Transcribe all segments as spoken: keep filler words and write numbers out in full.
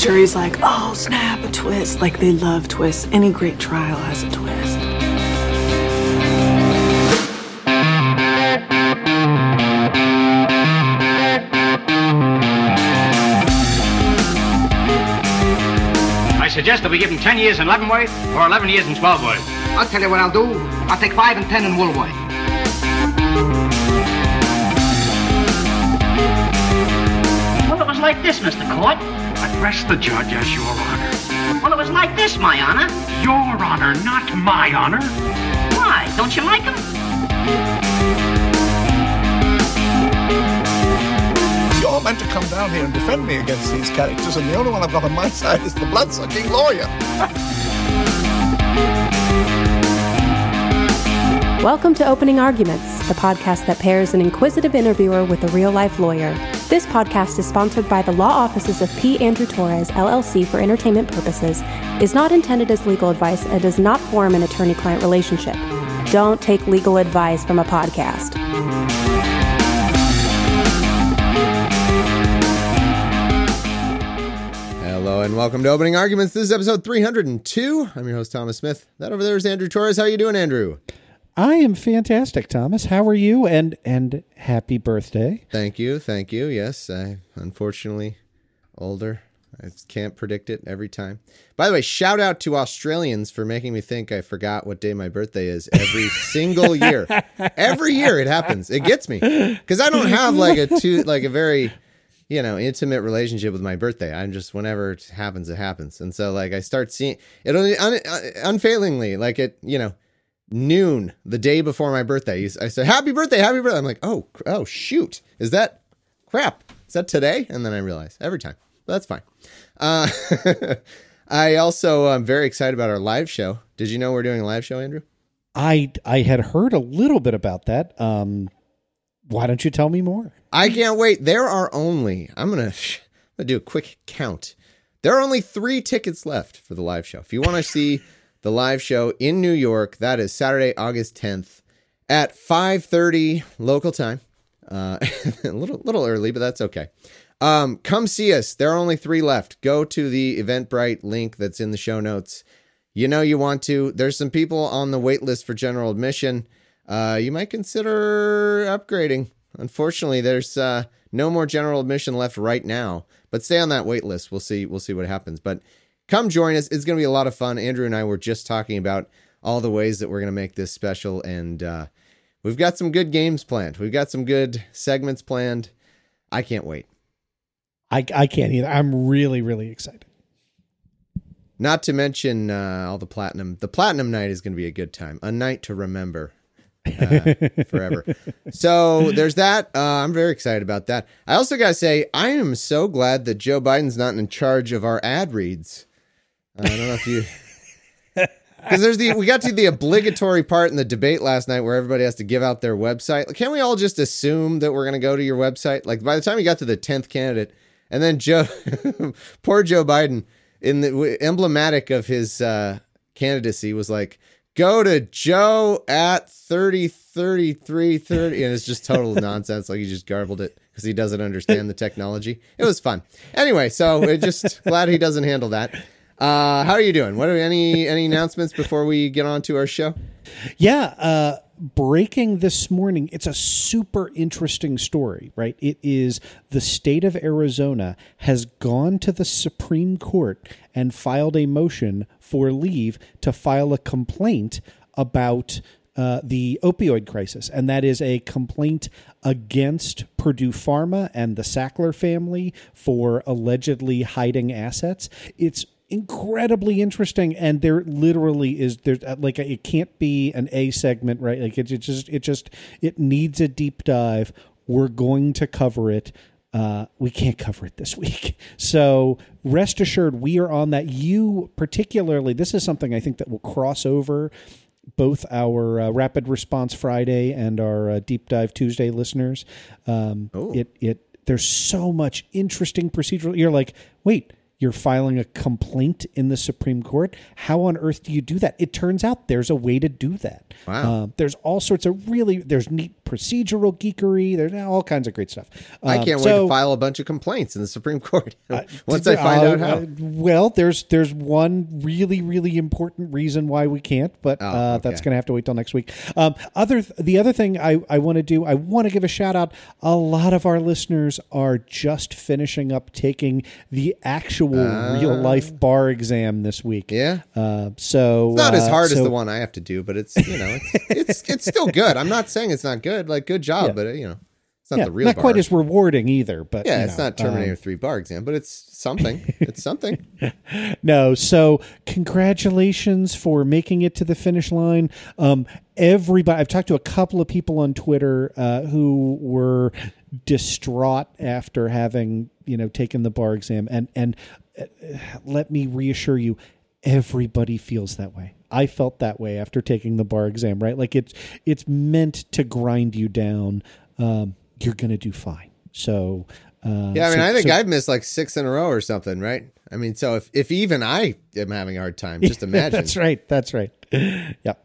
jury's like, oh, snap, a twist. Like, they love twists. Any great trial has a twist. I suggest that we give him ten years in Leavenworth or eleven years in Swellwood. I'll tell you what I'll do. I'll take five and ten in Woolworth. Well, it was like this, Mister Court. Address the judge as your honor. Well, it was like this, my honor. Your honor, not my honor. Why? Don't you like him? You're meant to come down here and defend me against these characters, and the only one I've got on my side is the blood-sucking lawyer. Welcome to Opening Arguments, the podcast that pairs an inquisitive interviewer with a real-life lawyer. This podcast is sponsored by the law offices of P. Andrew Torres, L L C for entertainment purposes, is not intended as legal advice, and does not form an attorney-client relationship. Don't take legal advice from a podcast. Hello and welcome to Opening Arguments. This is episode three hundred two. I'm your host, Thomas Smith. That over there is Andrew Torres. How you doing, Andrew? I am fantastic, Thomas. How are you? And and happy birthday. Thank you. Thank you. Yes, I unfortunately older. I can't predict it every time. By the way, shout out to Australians for making me think I forgot what day my birthday is every single year. Every year it happens. It gets me because I don't have like a two like a very you know intimate relationship with my birthday. I'm just whenever it happens, it happens, and so like I start seeing it un, unfailingly like it you know. noon the day before my birthday. I said, happy birthday, happy birthday. I'm like, oh, oh, shoot. Is that crap? Is that today? And then I realize every time. But that's fine. Uh, I also am very excited about our live show. Did you know we're doing a live show, Andrew? I I had heard a little bit about that. Um, why don't you tell me more? I can't wait. There are only, I'm going to do a quick count. There are only three tickets left for the live show. If you want to see the live show in New York, that is Saturday, August tenth at five thirty local time. Uh, a little little early, but that's okay. Um, come see us. There are only three left. Go to the Eventbrite link that's in the show notes. You know you want to. There's some people on the wait list for general admission. Uh, you might consider upgrading. Unfortunately, there's uh, no more general admission left right now, but stay on that wait list. We'll see. We'll see what happens. But come join us. It's going to be a lot of fun. Andrew and I were just talking about all the ways that we're going to make this special, and uh, we've got some good games planned. We've got some good segments planned. I can't wait. I, I can't either. I'm really, really excited. Not to mention uh, all the platinum. The platinum night is going to be a good time. A night to remember uh, forever. So there's that. Uh, I'm very excited about that. I also got to say, I am so glad that Joe Biden's not in charge of our ad reads. I don't know if you, because there's the, we got to the obligatory part in the debate last night where everybody has to give out their website. Like, can't we all just assume that we're going to go to your website? Like by the time we got to the tenth candidate and then Joe, poor Joe Biden in the emblematic of his uh, candidacy was like, go to Joe at thirty thirty-three thirty. And it's just total nonsense. Like he just garbled it because he doesn't understand the technology. It was fun. Anyway, so we're just glad he doesn't handle that. Uh, how are you doing? What are any any announcements before we get on to our show? Yeah, uh, breaking this morning. It's a super interesting story, right? It is the state of Arizona has gone to the Supreme Court and filed a motion for leave to file a complaint about uh, the opioid crisis. And that is a complaint against Purdue Pharma and the Sackler family for allegedly hiding assets. It's incredibly interesting, and there literally is there's like a, it can't be an A segment, right? Like it, it just it just it needs a deep dive. We're going to cover it. Uh, we can't cover it this week, so rest assured we are on that. You particularly, this is something I think that will cross over both our uh, Rapid Response Friday and our uh, Deep Dive Tuesday listeners. Um, it it there's so much interesting procedural. You're like, wait. You're filing a complaint in the Supreme Court. How on earth do you do that? It turns out there's a way to do that. Wow. Uh, there's all sorts of really, there's neat procedural geekery. There's all kinds of great stuff. Um, I can't so, wait to file a bunch of complaints in the Supreme Court once uh, I find uh, out how. Uh, well, there's there's one really really important reason why we can't, but Oh, uh, okay. that's going to have to wait till next week. Um, other th- the other thing I, I want to do, I want to give a shout out. A lot of our listeners are just finishing up taking the actual Uh, real life bar exam this week. Yeah. Uh, so It's not as uh, hard as so- the one I have to do, but it's, you know, it's it's, it's still good. I'm not saying it's not good. Like, good job, Yeah. but, you know, it's not Yeah, the real not bar. quite as rewarding either, but Yeah, you it's know, not Terminator um, three bar exam, but it's something. It's something. No, so congratulations for making it to the finish line. Um, everybody, I've talked to a couple of people on Twitter uh, who were distraught after having, you know, taken the bar exam, and and uh, let me reassure you, everybody feels that way. I felt that way after taking the bar exam, right? Like it's it's meant to grind you down. Um, you're going to do fine. So. Uh, Yeah, I mean, so- I think so- I've missed like six in a row or something, right? I mean, so if, if even I am having a hard time, just imagine. That's right. That's right. Yep.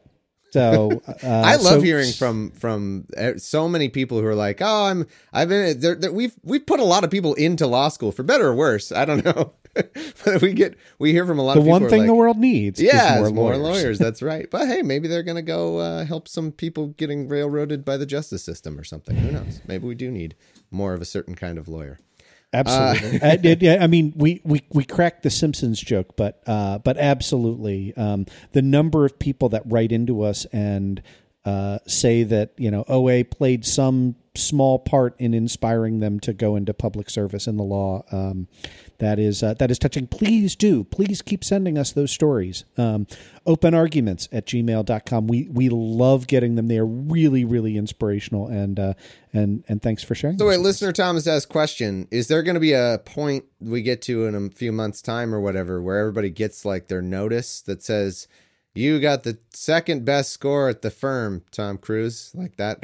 So uh, I love so- hearing from from uh, so many people who are like, "Oh, I'm I've been they're, they're, we've we've put a lot of people into law school for better or worse. I don't know, but we get we hear from a lot the of people. one who are thing like, the world needs. yeah, is more, is more lawyers. lawyers. That's right. But hey, maybe they're gonna go uh, help some people getting railroaded by the justice system or something. Who knows? Maybe we do need more of a certain kind of lawyer. Absolutely. Uh, it- yeah, I mean, we, we, we cracked the Simpsons joke, but uh, but absolutely, um, the number of people that write into us and uh, say that, you know, O A played some small part in inspiring them to go into public service in the law. Um, that is uh, that is touching. Please do. Please keep sending us those stories. Um, open arguments at gmail dot com. We we love getting them. They are really, really inspirational. And uh, and and thanks for sharing. So those wait, with us. listener Thomas asked question, is there going to be a point we get to in a few months time or whatever where everybody gets like their notice that says, you got the second best score at the firm, Tom Cruise, like that?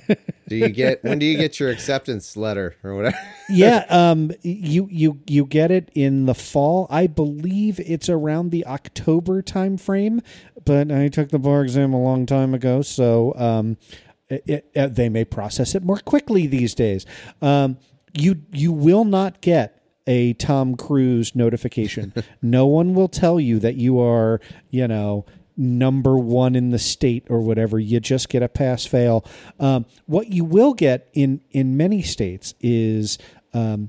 Do you get, when do you get your acceptance letter or whatever? Yeah, um, you you you get it in the fall. I believe it's around the October time frame, but I took the bar exam a long time ago, so um, it, it, uh, they may process it more quickly these days. Um, you you will not get a Tom Cruise notification. No one will tell you that you are, you know, number one in the state or whatever. You just get a pass fail. Um, what you will get in, in many states is um,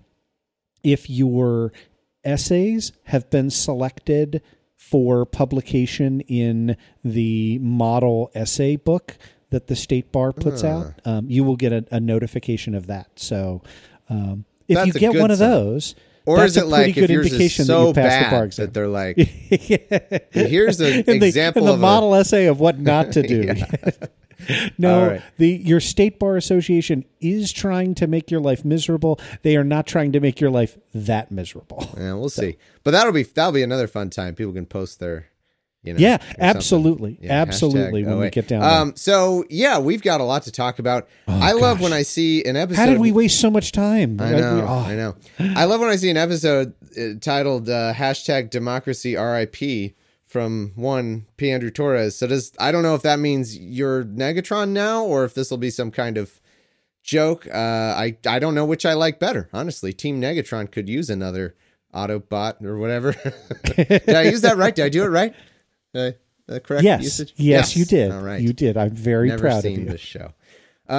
if your essays have been selected for publication in the model essay book that the state bar puts Uh. out, um, you will get a, a notification of that. So um, if That's you a get good one of sign. those, Or that's is it a pretty like good if yours is indication that so you passed the bar bad exam. that they're like, Yeah. here's an in the, example in the of model a, essay of what not to do. No, All right. the your state bar association is trying to make your life miserable. They are not trying to make your life that miserable. yeah, we'll see. But that'll be, that'll be another fun time. People can post their, you know, Yeah, or something. absolutely. Yeah, Absolutely, hashtag when O A. we get down Um, so yeah, we've got a lot to talk about. I love gosh. when I see an episode. How did we waste so much time? I Like, know, we- oh. I know. I love when I see an episode uh, titled uh, hashtag democracy R I P from one P. Andrew Torres. So does, I don't know if that means you're Negatron now or if this will be some kind of joke. Uh, I, I don't know which I like better. Honestly, Team Negatron could use another Autobot or whatever. Did I use that right? Did I do it right? Uh, the correct Yes, usage? yes, you did. All right. You did. I'm very Never proud of seen you. this show. Uh,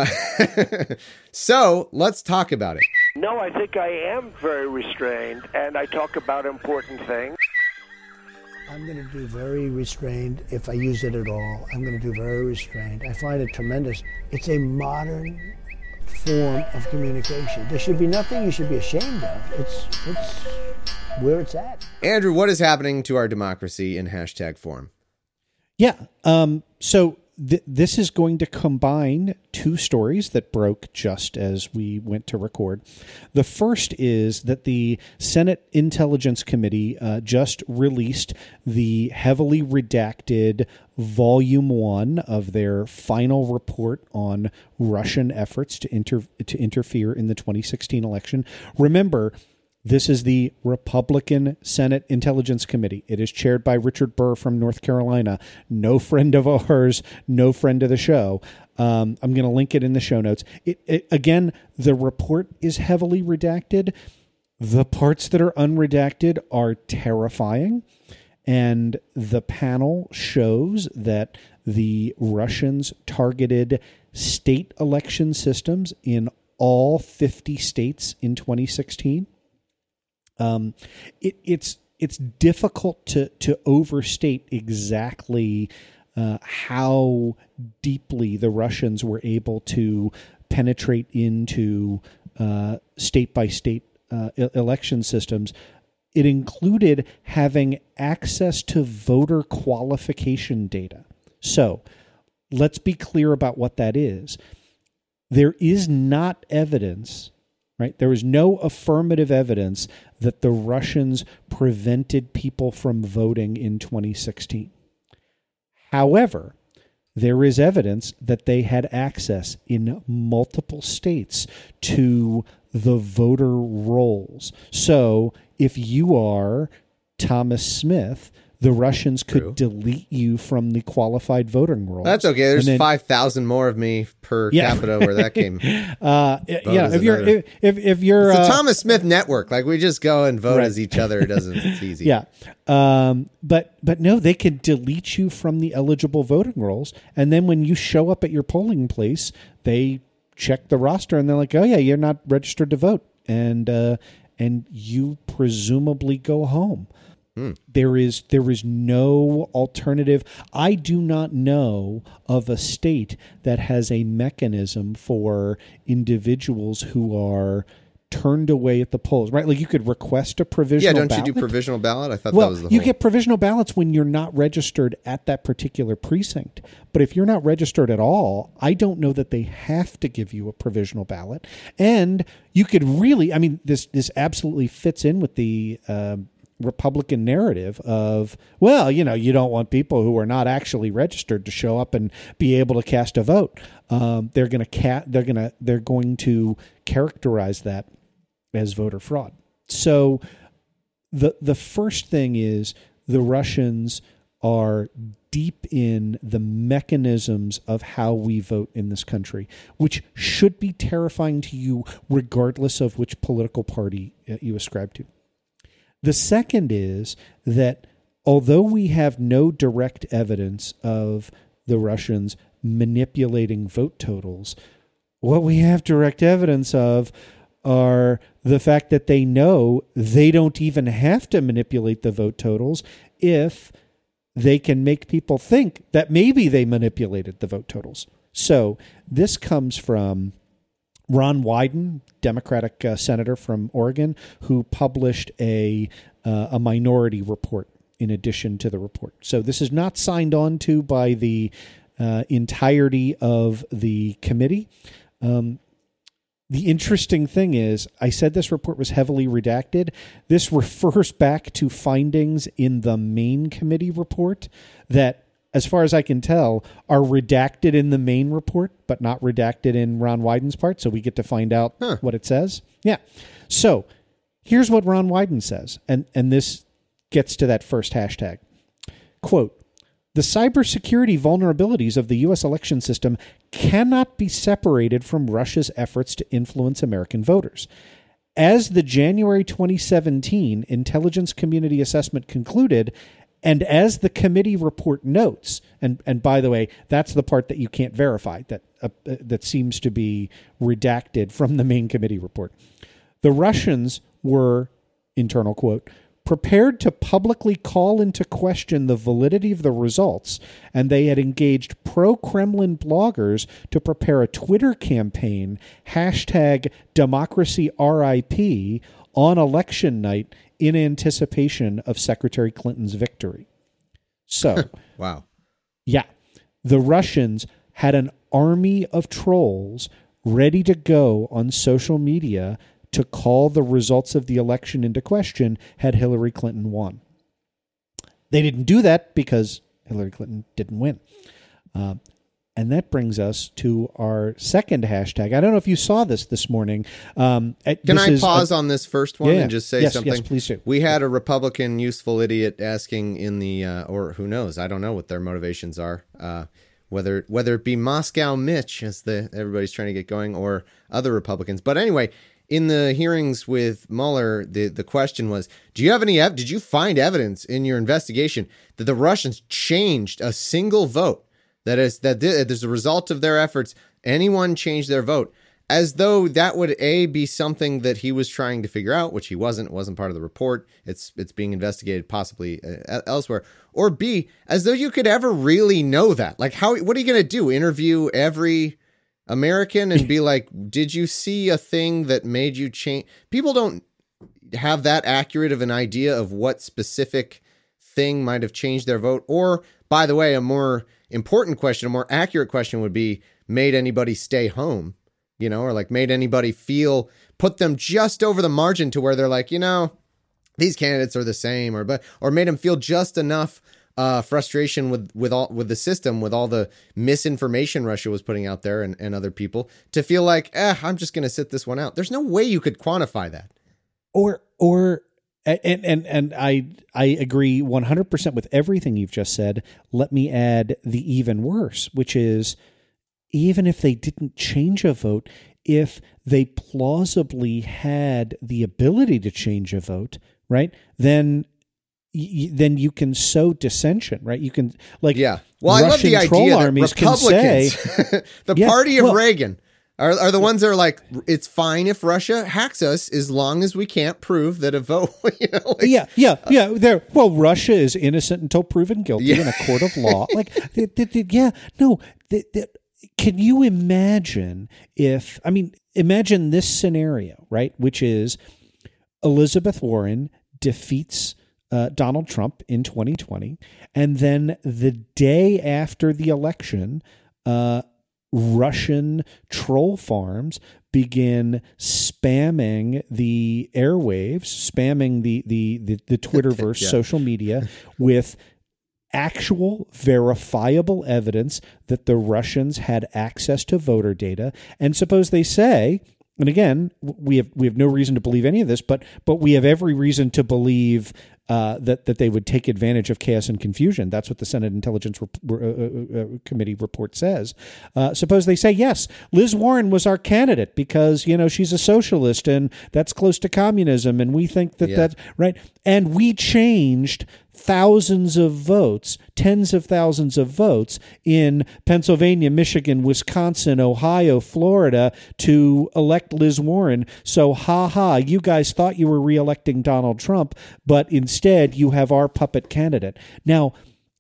so let's talk about it. No, I think I am very restrained, and I talk about important things. I'm going to do very restrained if I use it at all. I'm going to do very restrained. I find it tremendous. It's a modern form of communication. There should be nothing you should be ashamed of. It's it's where it's at. Andrew, what is happening to our democracy in hashtag form? Yeah. Um, so th- this is going to combine two stories that broke just as we went to record. The first is that the Senate Intelligence Committee uh, just released the heavily redacted volume one of their final report on Russian efforts to inter- to interfere in the twenty sixteen election. Remember, This is the Republican Senate Intelligence Committee. It is chaired by Richard Burr from North Carolina. No friend of ours, no friend of the show. Um, I'm going to link it in the show notes. It, it, again, the report is heavily redacted. The parts that are unredacted are terrifying. And the panel shows that the Russians targeted state election systems in all fifty states in twenty sixteen. Um, it, it's it's difficult to to overstate exactly uh, how deeply the Russians were able to penetrate into uh, state by state uh, election systems. It included having access to voter qualification data. So let's be clear about what that is. There is not evidence, right? There is no affirmative evidence that the Russians prevented people from voting in twenty sixteen. However, there is evidence that they had access in multiple states to the voter rolls. So if you are Thomas Smith, the Russians could True. delete you from the qualified voting rolls. That's okay. There's then, five thousand more of me per yeah. capita where that came. uh, yeah, if you're if, if if you're it's a uh, Thomas Smith network, like we just go and vote right. as each other. It doesn't. It's easy. Yeah, um, but but no, they could delete you from the eligible voting rolls, and then when you show up at your polling place, they check the roster and they're like, "Oh yeah, you're not registered to vote," and uh, and you presumably go home. Hmm. There is there is no alternative. I do not know of a state that has a mechanism for individuals who are turned away at the polls, right? Like you could request a provisional ballot. Yeah, don't ballot. you do provisional ballot? I thought well, that was the you whole... get provisional ballots when you're not registered at that particular precinct. But if you're not registered at all, I don't know that they have to give you a provisional ballot. And you could really, I mean, this this absolutely fits in with the uh, Republican narrative of, well, you know, you don't want people who are not actually registered to show up and be able to cast a vote. Um, they're going to ca- they're going to they're going to characterize that as voter fraud. So the the first thing is the Russians are deep in the mechanisms of how we vote in this country, which should be terrifying to you regardless of which political party you ascribe to. The second is that although we have no direct evidence of the Russians manipulating vote totals, what we have direct evidence of are the fact that they know they don't even have to manipulate the vote totals if they can make people think that maybe they manipulated the vote totals. So this comes from Ron Wyden, Democratic uh, senator from Oregon, who published a uh, a minority report in addition to the report. So this is not signed on to by the uh, entirety of the committee. Um, the interesting thing is, I said this report was heavily redacted. This refers back to findings in the main committee report that, as far as I can tell, are redacted in the main report, but not redacted in Ron Wyden's part. So we get to find out huh. what it says. Yeah. So here's what Ron Wyden says. And, and this gets to that first hashtag. Quote, the cybersecurity vulnerabilities of the U S election system cannot be separated from Russia's efforts to influence American voters. As the January twenty seventeen Intelligence Community Assessment concluded, and as the committee report notes, and, and by the way, that's the part that you can't verify, that uh, that seems to be redacted from the main committee report. The Russians were, internal quote, prepared to publicly call into question the validity of the results, and they had engaged pro-Kremlin bloggers to prepare a Twitter campaign, hashtag democracy R I P, on election night in anticipation of Secretary Clinton's victory. So, wow. Yeah, the Russians had an army of trolls ready to go on social media to call the results of the election into question had Hillary Clinton won. They didn't do that because Hillary Clinton didn't win. Uh, And that brings us to our second hashtag. I don't know if you saw this this morning. Um, Can this I pause a, on this first one yeah, and just say yes, something? Yes, please do. We had a Republican useful idiot asking in the, uh, or who knows, I don't know what their motivations are, uh, whether whether it be Moscow Mitch, as the everybody's trying to get going, or other Republicans. But anyway, in the hearings with Mueller, the, the question was, do you have any, ev- did you find evidence in your investigation that the Russians changed a single vote? That is, that as a result of their efforts, anyone changed their vote? As though that would, A, be something that he was trying to figure out, which he wasn't. It wasn't part of the report. It's it's being investigated possibly uh, elsewhere. Or B, as though you could ever really know that. Like, how? What are you going to do? Interview every American and be like, did you see a thing that made you change? People don't have that accurate of an idea of what specific thing might have changed their vote. Or, by the way, a more important question, a more accurate question would be, made anybody stay home? You know, or like made anybody feel, put them just over the margin to where they're like, you know, these candidates are the same, or but or made them feel just enough uh, frustration with with all with the system, with all the misinformation Russia was putting out there and, and other people to feel like, eh, I'm just going to sit this one out. There's no way you could quantify that. Or or and and and I I agree one hundred percent with everything you've just said. Let me add the even worse, which is, even if they didn't change a vote, if they plausibly had the ability to change a vote, right, then y- then you can sow dissension, right? You can, like, yeah. Well, Russian I love the troll idea that armies Republicans, can say, the yeah, party of well, Reagan, are are the ones that are like, it's fine if Russia hacks us as long as we can't prove that a vote. You know, like, yeah, yeah, yeah. There. Well, Russia is innocent until proven guilty Yeah. in a court of law. Like, th- th- th- yeah, no. Th- th- Can you imagine if, I mean, imagine this scenario, right? Which is Elizabeth Warren defeats uh, Donald Trump in twenty twenty. And then the day after the election, uh, Russian troll farms begin spamming the airwaves, spamming the, the, the, the Twitterverse, Yeah. social media with actual verifiable evidence that the Russians had access to voter data. And suppose they say, and again, we have we have no reason to believe any of this, but but we have every reason to believe uh, that that they would take advantage of chaos and confusion. That's what the Senate Intelligence Rep- uh, uh, Committee report says. Uh, suppose they say, yes, Liz Warren was our candidate because, you know, she's a socialist and that's close to communism, and we think that Yeah. that's right. And we changed thousands of votes, tens of thousands of votes in Pennsylvania, Michigan, Wisconsin, Ohio, Florida to elect Liz Warren. So, ha ha, you guys thought you were reelecting Donald Trump, but instead you have our puppet candidate. Now,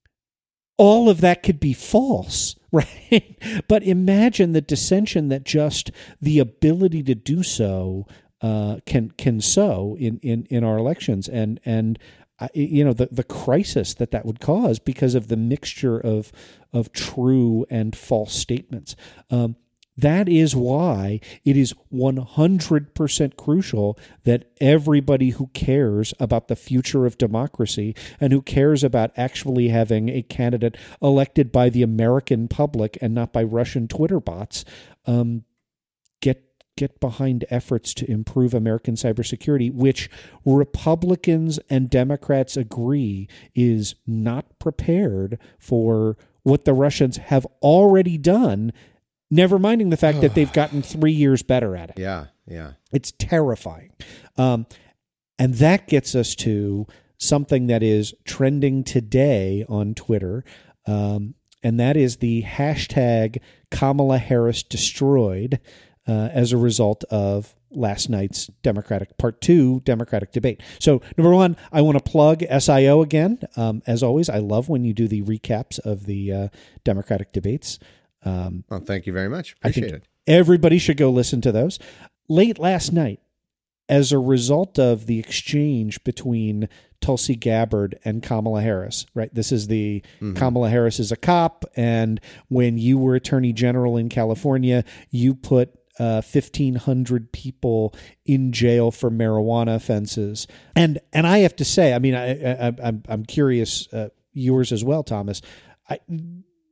all of that could be false, right? But imagine the dissension that just the ability to do so uh, can can sow in, in, in our elections, and and uh, you know the the crisis that that would cause because of the mixture of of true and false statements. Um, That is why it is one hundred percent crucial that everybody who cares about the future of democracy and who cares about actually having a candidate elected by the American public and not by Russian Twitter bots um, get get behind efforts to improve American cybersecurity, which Republicans and Democrats agree is not prepared for what the Russians have already done. Never minding the fact that they've gotten three years better at it. Yeah, yeah. It's terrifying. Um, and that gets us to something that is trending today on Twitter, um, and that is the hashtag Kamala Harris destroyed uh, as a result of last night's Democratic Part Two Democratic debate. So, number one, I want to plug S I O again. Um, as always, I love when you do the recaps of the uh, Democratic debates. Um, well, thank you very much. Appreciate it. Everybody should go listen to those. Late last night, as a result of the exchange between Tulsi Gabbard and Kamala Harris, right? This is the mm-hmm. Kamala Harris is a cop, and when you were Attorney General in California, you put uh, fifteen hundred people in jail for marijuana offenses. And and I have to say, I mean, I, I, I'm I'm curious, uh, yours as well, Thomas. I,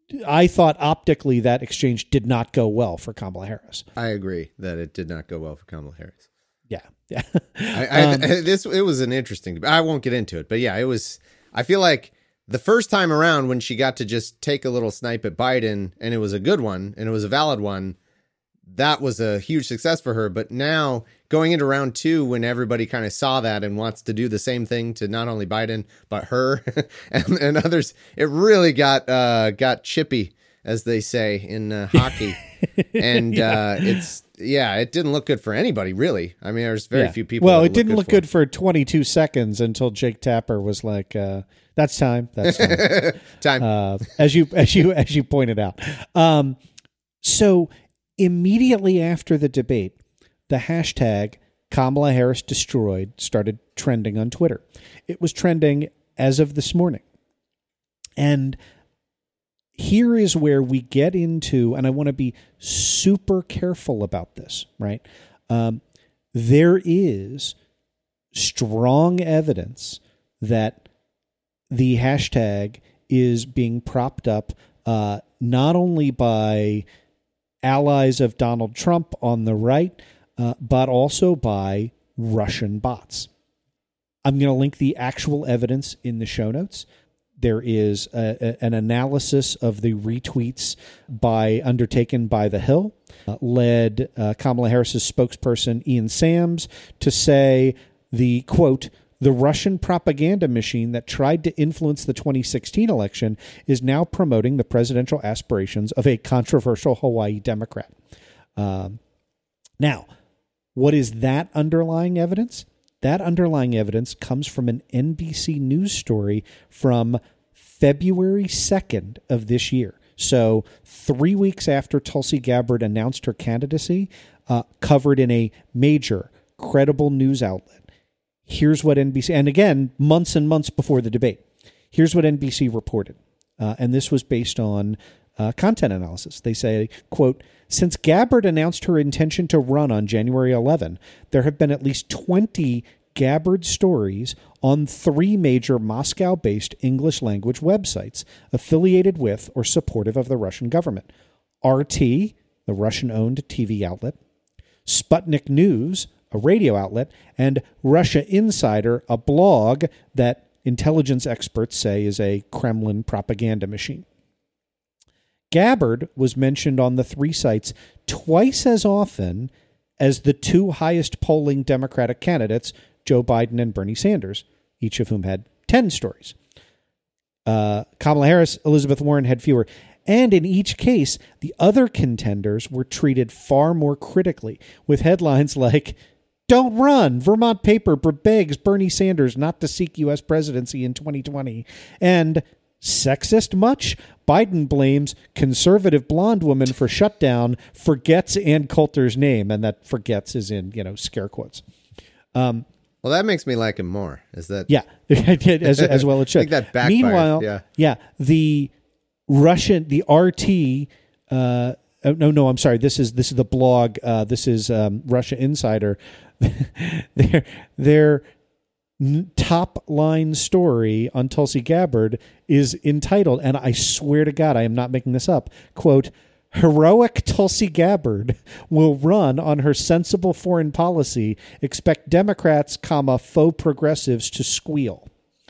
I thought optically that exchange did not go well for Kamala Harris. I agree that it did not go well for Kamala Harris. Yeah, yeah. I, I, um, this it was an interesting debate. I won't get into it, but yeah, it was. I feel like the first time around when she got to just take a little snipe at Biden, and it was a good one, and it was a valid one, that was a huge success for her. But now going into round two, when everybody kind of saw that and wants to do the same thing to not only Biden but her and, and others, it really got uh, got chippy, as they say in uh, hockey. And yeah. uh, it's yeah, it didn't look good for anybody, really. I mean, there's very yeah. few people. Well, that it didn't look look good for, good for twenty-two seconds until Jake Tapper was like, uh, "That's time. That's time." time. Uh, as you as you as you pointed out. Um, so immediately after the debate, the hashtag Kamala Harris destroyed started trending on Twitter. It was trending as of this morning, and here is where we get into, and I want to be super careful about this, right? Um, there is strong evidence that the hashtag is being propped up uh, not only by allies of Donald Trump on the right, uh, but also by Russian bots. I'm going to link the actual evidence in the show notes. There is a, a, an analysis of the retweets by undertaken by The Hill, uh, led uh, Kamala Harris's spokesperson Ian Sams to say the, quote, "The Russian propaganda machine that tried to influence the twenty sixteen election is now promoting the presidential aspirations of a controversial Hawaii Democrat." Um, now, what is that underlying evidence? That underlying evidence comes from an N B C News story from February second of this year. So three weeks after Tulsi Gabbard announced her candidacy, uh, covered in a major, credible news outlet. Here's what N B C, and again, months and months before the debate, here's what N B C reported. Uh, and this was based on uh, content analysis. They say, quote, "Since Gabbard announced her intention to run on January eleventh, there have been at least twenty Gabbard stories on three major Moscow-based English-language websites affiliated with or supportive of the Russian government. R T, the Russian-owned T V outlet, Sputnik News, a radio outlet, and Russia Insider, a blog that intelligence experts say is a Kremlin propaganda machine." Gabbard was mentioned on the three sites twice as often as the two highest polling Democratic candidates, Joe Biden and Bernie Sanders, each of whom had ten stories. Uh, Kamala Harris, Elizabeth Warren had fewer. And in each case, the other contenders were treated far more critically, with headlines like, "Don't run. Vermont paper begs Bernie Sanders not to seek U S presidency in twenty twenty. And sexist much? Biden blames conservative blonde woman for shutdown, forgets Ann Coulter's name." And that "forgets" is in, you know, scare quotes. Um, well, that makes me like him more. Is that? Yeah, as, as well it should. I think that backfired. Meanwhile, yeah. yeah, the Russian, the R T, uh, oh, no, no, I'm sorry. This is, this is the blog. Uh, this is um, Russia Insider. their, their top line story on Tulsi Gabbard is entitled, and I swear to God, I am not making this up, quote, "Heroic Tulsi Gabbard will run on her sensible foreign policy. Expect Democrats, comma, faux progressives to squeal."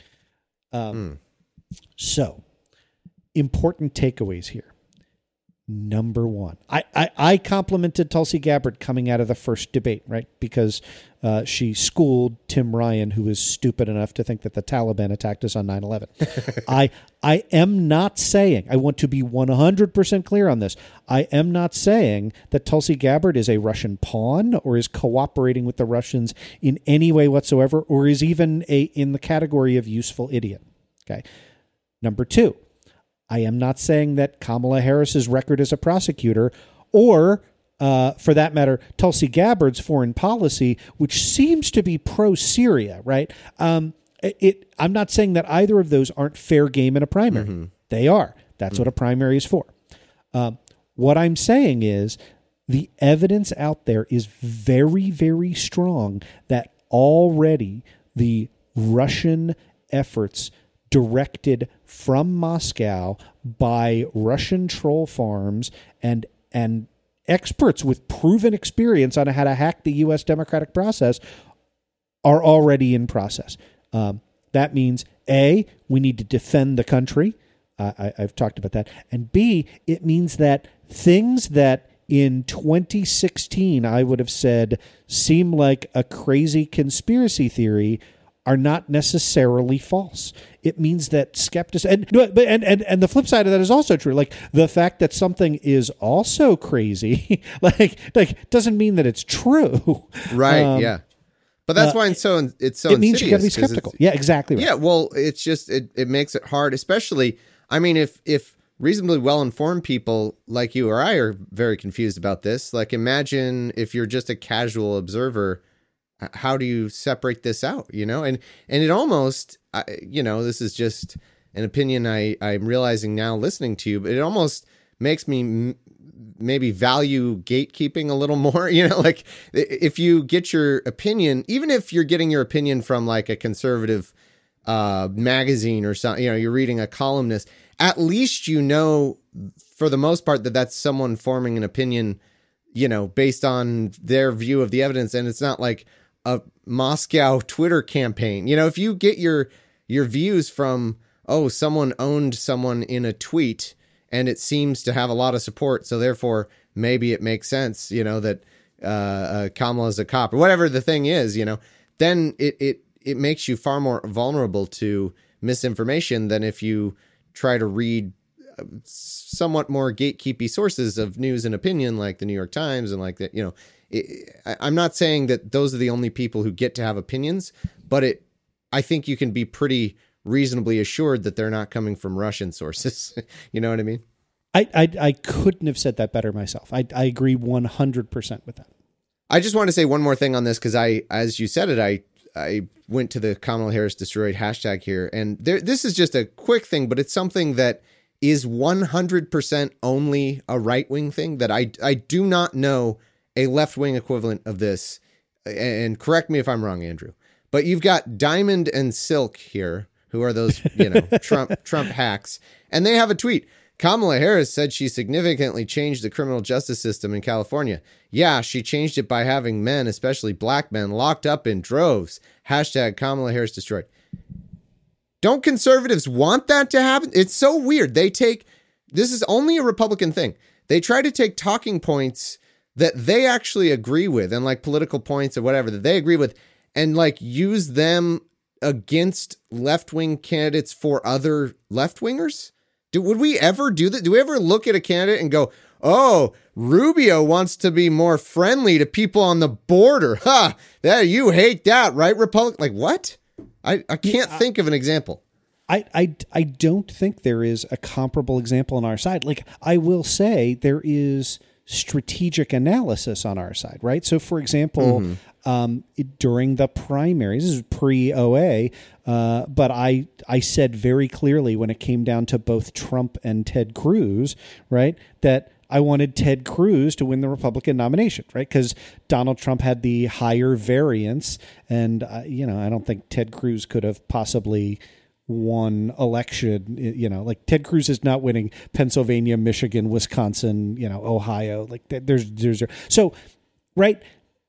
Um, mm. So, important takeaways here. Number one, I, I, I complimented Tulsi Gabbard coming out of the first debate, right? Because uh, she schooled Tim Ryan, who was stupid enough to think that the Taliban attacked us on nine eleven. I I am not saying, I want to be one hundred percent clear on this. I am not saying that Tulsi Gabbard is a Russian pawn or is cooperating with the Russians in any way whatsoever, or is even a in the category of useful idiot. Okay. Number two, I am not saying that Kamala Harris's record as a prosecutor, or, uh, for that matter, Tulsi Gabbard's foreign policy, which seems to be pro-Syria, right? Um, it, it, I'm not saying that either of those aren't fair game in a primary. Mm-hmm. They are. That's mm-hmm. what a primary is for. Um, what I'm saying is the evidence out there is very, very strong that already the Russian efforts directed from Moscow by Russian troll farms and and experts with proven experience on how to hack the U S democratic process are already in process. Um, that means, A, we need to defend the country. Uh, I, I've talked about that. And B, it means that things that in twenty sixteen I would have said seem like a crazy conspiracy theory are not necessarily false. It means that skeptics and but and, and and the flip side of that is also true. Like the fact that something is also crazy, like like doesn't mean that it's true. Right. Um, yeah. But that's uh, why it's so it's so it means you got to be insidious, 'cause skeptical. Yeah, exactly right. Yeah, well, it's just it, it makes it hard, especially I mean if if reasonably well-informed people like you or I are very confused about this. Like imagine if you're just a casual observer, how do you separate this out, you know? And and it almost I, you know, this is just an opinion I I'm realizing now listening to you, but it almost makes me m- maybe value gatekeeping a little more, you know, like if you get your opinion, even if you're getting your opinion from like a conservative uh, magazine or something, you know, you're reading a columnist, at least, you know, for the most part that that's someone forming an opinion, you know, based on their view of the evidence. And it's not like a Moscow Twitter campaign. You know, if you get your, your views from, oh, someone owned someone in a tweet, and it seems to have a lot of support, so therefore maybe it makes sense, you know, that uh, uh, Kamala's a cop or whatever the thing is, you know, then it, it, it makes you far more vulnerable to misinformation than if you try to read somewhat more gatekeepy sources of news and opinion like the New York Times and like that, you know, it, I, I'm not saying that those are the only people who get to have opinions, but it, I think you can be pretty reasonably assured that they're not coming from Russian sources. You know what I mean? I, I I couldn't have said that better myself. I I agree one hundred percent with that. I just want to say one more thing on this because I, as you said it, I I went to the Kamala Harris destroyed hashtag here, and there this is just a quick thing, but it's something that is one hundred percent only a right-wing thing that I I do not know a left-wing equivalent of this. And correct me if I'm wrong, Andrew, but you've got Diamond and Silk here, who are those, you know, Trump Trump hacks. And they have a tweet. Kamala Harris said she significantly changed the criminal justice system in California. Yeah, she changed it by having men, especially black men, locked up in droves. Hashtag Kamala Harris destroyed. Don't conservatives want that to happen? It's so weird. They take, this is only a Republican thing. They try to take talking points that they actually agree with and like political points or whatever that they agree with and like use them against left-wing candidates for other left-wingers? Do, would we ever do that? Do we ever look at a candidate and go, oh, Rubio wants to be more friendly to people on the border. Ha! Huh, that you hate that, right, Republican? Like, what? I, I can't yeah, think of an example. I, I, I don't think there is a comparable example on our side. Like, I will say there is strategic analysis on our side, right? So, for example, mm-hmm. um, it, during the primaries, this is pre-O A, uh, but I I said very clearly when it came down to both Trump and Ted Cruz, right, that I wanted Ted Cruz to win the Republican nomination, right? Because Donald Trump had the higher variance, and uh, you know, I don't think Ted Cruz could have possibly won election. You know, like Ted Cruz is not winning Pennsylvania, Michigan, Wisconsin, you know, Ohio. Like there's there's so right.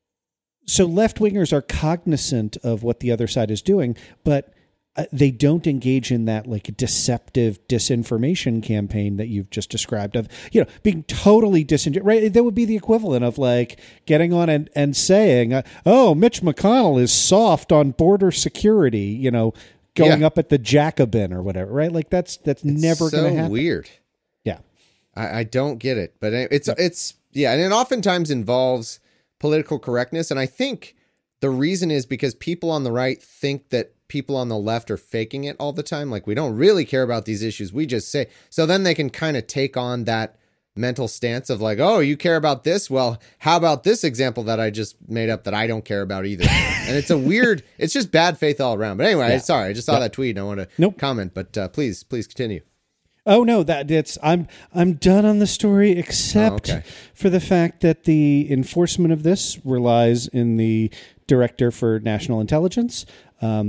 So left wingers are cognizant of what the other side is doing, but uh, they don't engage in that like deceptive disinformation campaign that you've just described of, you know, being totally disingenuous. Right? That would be the equivalent of like getting on and, and saying, uh, oh, Mitch McConnell is soft on border security, you know, going yeah. up at the Jacobin or whatever, right? Like that's, that's it's never so going to happen. Weird. Yeah. I, I don't get it, but it's, yep. it's, yeah. And it oftentimes involves political correctness. And I think the reason is because people on the right think that people on the left are faking it all the time. Like we don't really care about these issues. We just say, so then they can kind of take on that mental stance of like, oh, you care about this? Well, how about this example that I just made up that I don't care about either? And it's a weird, it's just bad faith all around. But anyway, yeah. sorry, I just saw yeah. that tweet and I want to nope. comment, but uh, please, please continue. Oh no, that it's I'm I'm done on the story except oh, okay. for the fact that the enforcement of this relies in the Director for National Intelligence. Um,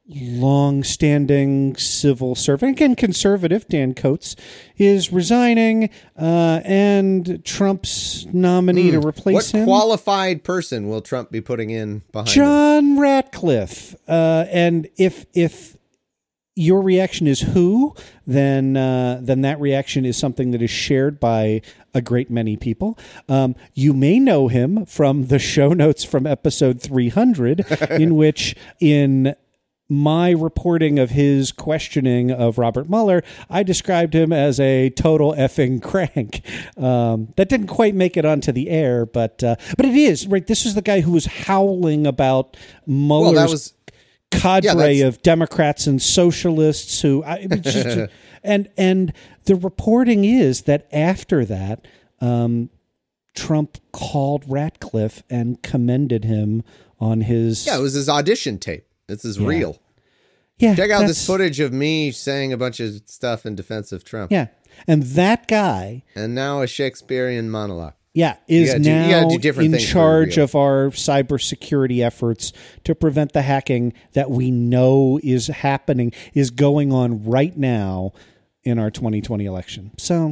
long-standing civil servant, again conservative, Dan Coates, is resigning, uh, and Trump's nominee Hmm. to replace What him. qualified person will Trump be putting in behind him? John Ratcliffe. Uh, and if if your reaction is who, then uh, then that reaction is something that is shared by a great many people. Um, you may know him from the show notes from episode three hundred, in which in my reporting of his questioning of Robert Mueller, I described him as a total effing crank. Um, that didn't quite make it onto the air, but uh, but it is, right? This is the guy who was howling about Mueller's Well, that was cadre yeah, of Democrats and socialists who, I, mean, just, and and the reporting is that after that, um, Trump called Ratcliffe and commended him on his. Yeah, it was his audition tape. This is Yeah. real. Yeah, Check out this that's- footage of me saying a bunch of stuff in defense of Trump. Yeah, and that guy. And now a Shakespearean monologue. Yeah, You is gotta do- you now gotta do different in things for charge real. of our cybersecurity efforts to prevent the hacking that we know is happening, is going on right now in our twenty twenty election. So,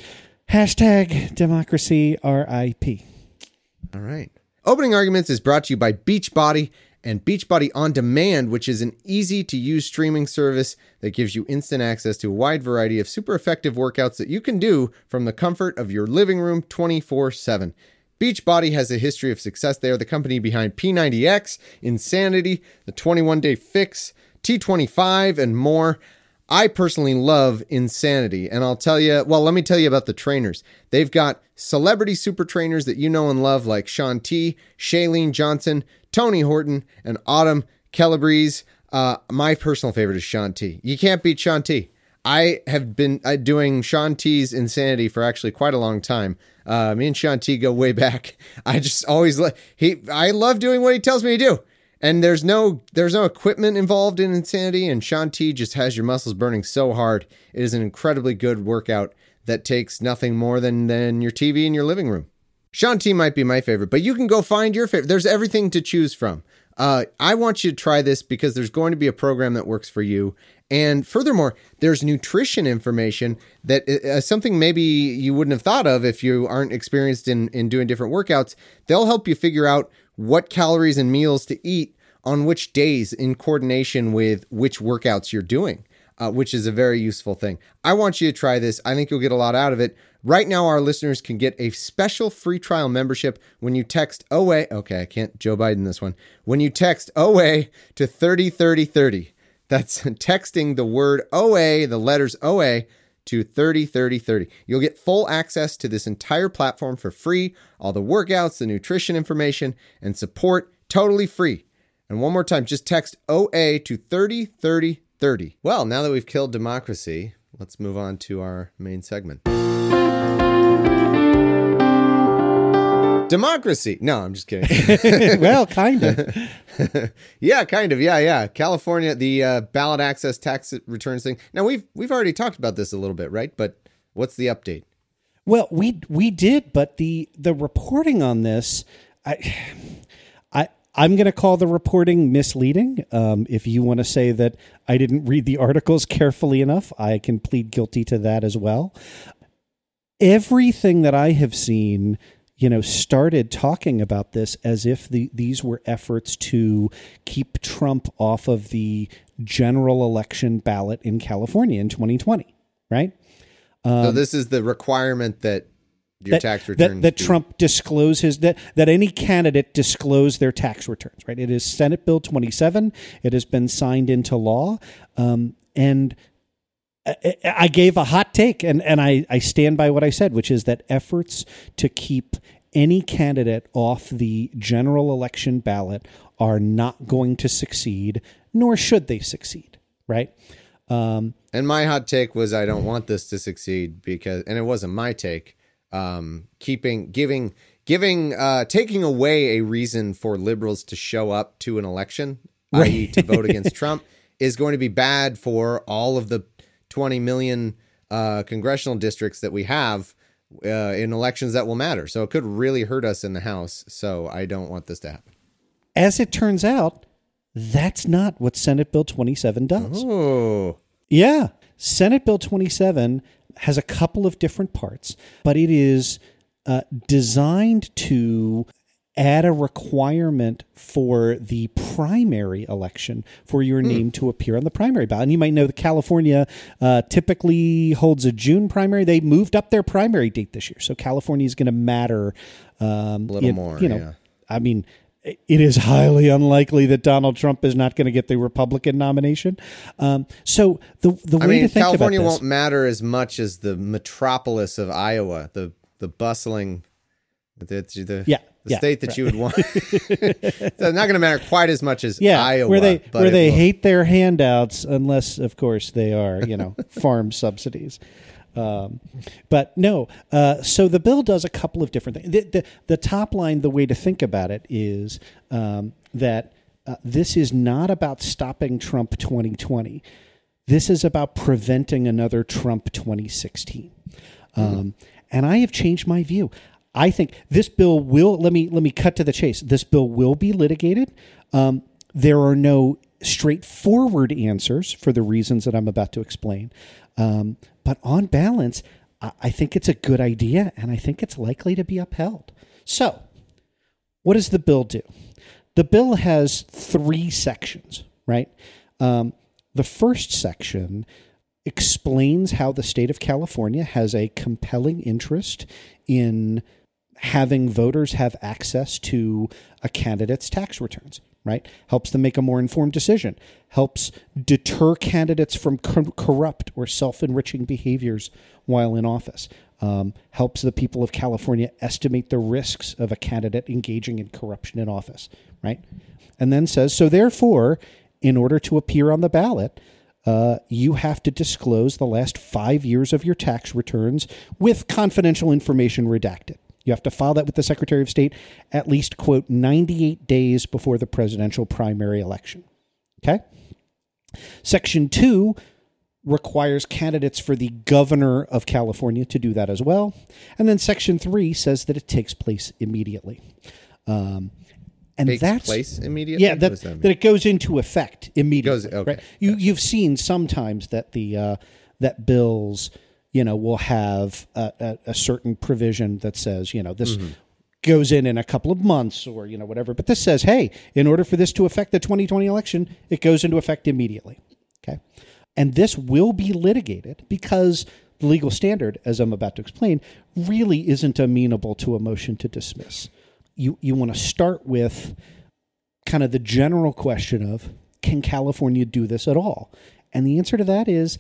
hashtag democracy R I P. All right. Opening Arguments is brought to you by Beachbody and Beachbody On Demand, which is an easy-to-use streaming service that gives you instant access to a wide variety of super effective workouts that you can do from the comfort of your living room twenty-four seven. Beachbody has a history of success. They are the company behind P ninety X, Insanity, the twenty-one day Fix, T twenty-five, and more. I personally love Insanity, and I'll tell you, well, let me tell you about the trainers. They've got celebrity super trainers that you know and love, like Shaun T, Shailene Johnson, Tony Horton, and Autumn Calabrese. Uh, my personal favorite is Shaun T. You can't beat Shaun T. I have been uh, doing Shaun T's Insanity for actually quite a long time. Uh, me and Shaun T go way back. I just always lo- he. I love doing what he tells me to do. And there's no there's no equipment involved in Insanity, and Shaun T just has your muscles burning so hard. It is an incredibly good workout that takes nothing more than, than your T V in your living room. Shaun T might be my favorite, but you can go find your favorite. There's everything to choose from. Uh, I want you to try this because there's going to be a program that works for you. And furthermore, there's nutrition information that uh, something maybe you wouldn't have thought of if you aren't experienced in, in doing different workouts. They'll help you figure out what calories and meals to eat on which days in coordination with which workouts you're doing, uh, which is a very useful thing. I want you to try this. I think you'll get a lot out of it. Right now, our listeners can get a special free trial membership when you text O A. Okay, I can't Joe Biden this one. When you text O A to thirty thirty thirty. That's texting the word O A, the letters O A, to thirty thirty thirty. You'll get full access to this entire platform for free, all the workouts, the nutrition information, and support totally free. And one more time, just text O A to thirty thirty thirty. Well, now that we've killed democracy, let's move on to our main segment. Democracy. No, I'm just kidding. Well, kind of. Yeah, kind of. Yeah, yeah. California, the uh, ballot access tax returns thing. Now, we've we've already talked about this a little bit, right? But what's the update? Well, we we did, but the the reporting on this, I, I I'm going to call the reporting misleading. Um, if you want to say that I didn't read the articles carefully enough, I can plead guilty to that as well. Everything that I have seen, you know, started talking about this as if the, these were efforts to keep Trump off of the general election ballot in California in twenty twenty, right? Um, so this is the requirement that your that, tax returns that, that be- Trump disclose his that, that any candidate disclose their tax returns, right? It is Senate Bill twenty-seven. It has been signed into law, um, and I, I gave a hot take, and and I, I stand by what I said, which is that efforts to keep any candidate off the general election ballot are not going to succeed, nor should they succeed, right? Um, and my hot take was I don't want this to succeed because, and it wasn't my take. Um, keeping, giving, giving, uh, taking away a reason for liberals to show up to an election, Right. that is to vote against Trump, is going to be bad for all of the twenty million uh, congressional districts that we have uh, in elections that will matter. So it could really hurt us in the House. So I don't want this to happen. As it turns out, That's not what Senate Bill twenty-seven does. Oh. Yeah. Senate Bill twenty-seven has a couple of different parts, but it is uh, designed to add a requirement for the primary election for your mm. name to appear on the primary ballot. And you might know that California uh, typically holds a June primary. They moved up their primary date this year. So California is going to matter um, a little in, more. You know, yeah. I mean, it is highly unlikely that Donald Trump is not going to get the Republican nomination. Um, so the the way I mean, to think California about this, won't matter as much as the metropolis of Iowa, the the bustling, the the, yeah, the yeah, state that right. you would want. It's not going to matter quite as much as yeah, Iowa, where they but where they will. hate their handouts, unless of course they are you know farm subsidies. Um, but no, uh, so the bill does a couple of different things. The, the, the top line, the way to think about it is um, that uh, this is not about stopping Trump twenty twenty. This is about preventing another Trump twenty sixteen. Um, mm. And I have changed my view. I think this bill will, let me, let me cut to the chase. This bill will be litigated. Um, there are no straightforward answers for the reasons that I'm about to explain. Um, but on balance, I, I think it's a good idea, and I think it's likely to be upheld. So, what does the bill do? The bill has three sections, right? Um, the first section explains how the state of California has a compelling interest in having voters have access to a candidate's tax returns, right? Helps them make a more informed decision, helps deter candidates from cor- corrupt or self-enriching behaviors while in office, um, helps the people of California estimate the risks of a candidate engaging in corruption in office, right? And then says, so therefore, in order to appear on the ballot, uh, you have to disclose the last five years of your tax returns with confidential information redacted. You have to file that with the Secretary of State at least, quote, ninety-eight days before the presidential primary election. Okay? Section two requires candidates for the governor of California to do that as well. And then Section three says that it takes place immediately. Um, and takes that's place immediately? Yeah, that, that, that it goes into effect immediately. Goes, okay. Right? You, you've seen sometimes that the uh, that bills... you know, will have a, a, a certain provision that says, you know, this mm-hmm. goes in in a couple of months or, you know, whatever. But this says, hey, in order for this to affect the twenty twenty election, it goes into effect immediately. Okay. And this will be litigated because the legal standard, as I'm about to explain, really isn't amenable to a motion to dismiss. You, you want to start with kind of the general question of, can California do this at all? And the answer to that is,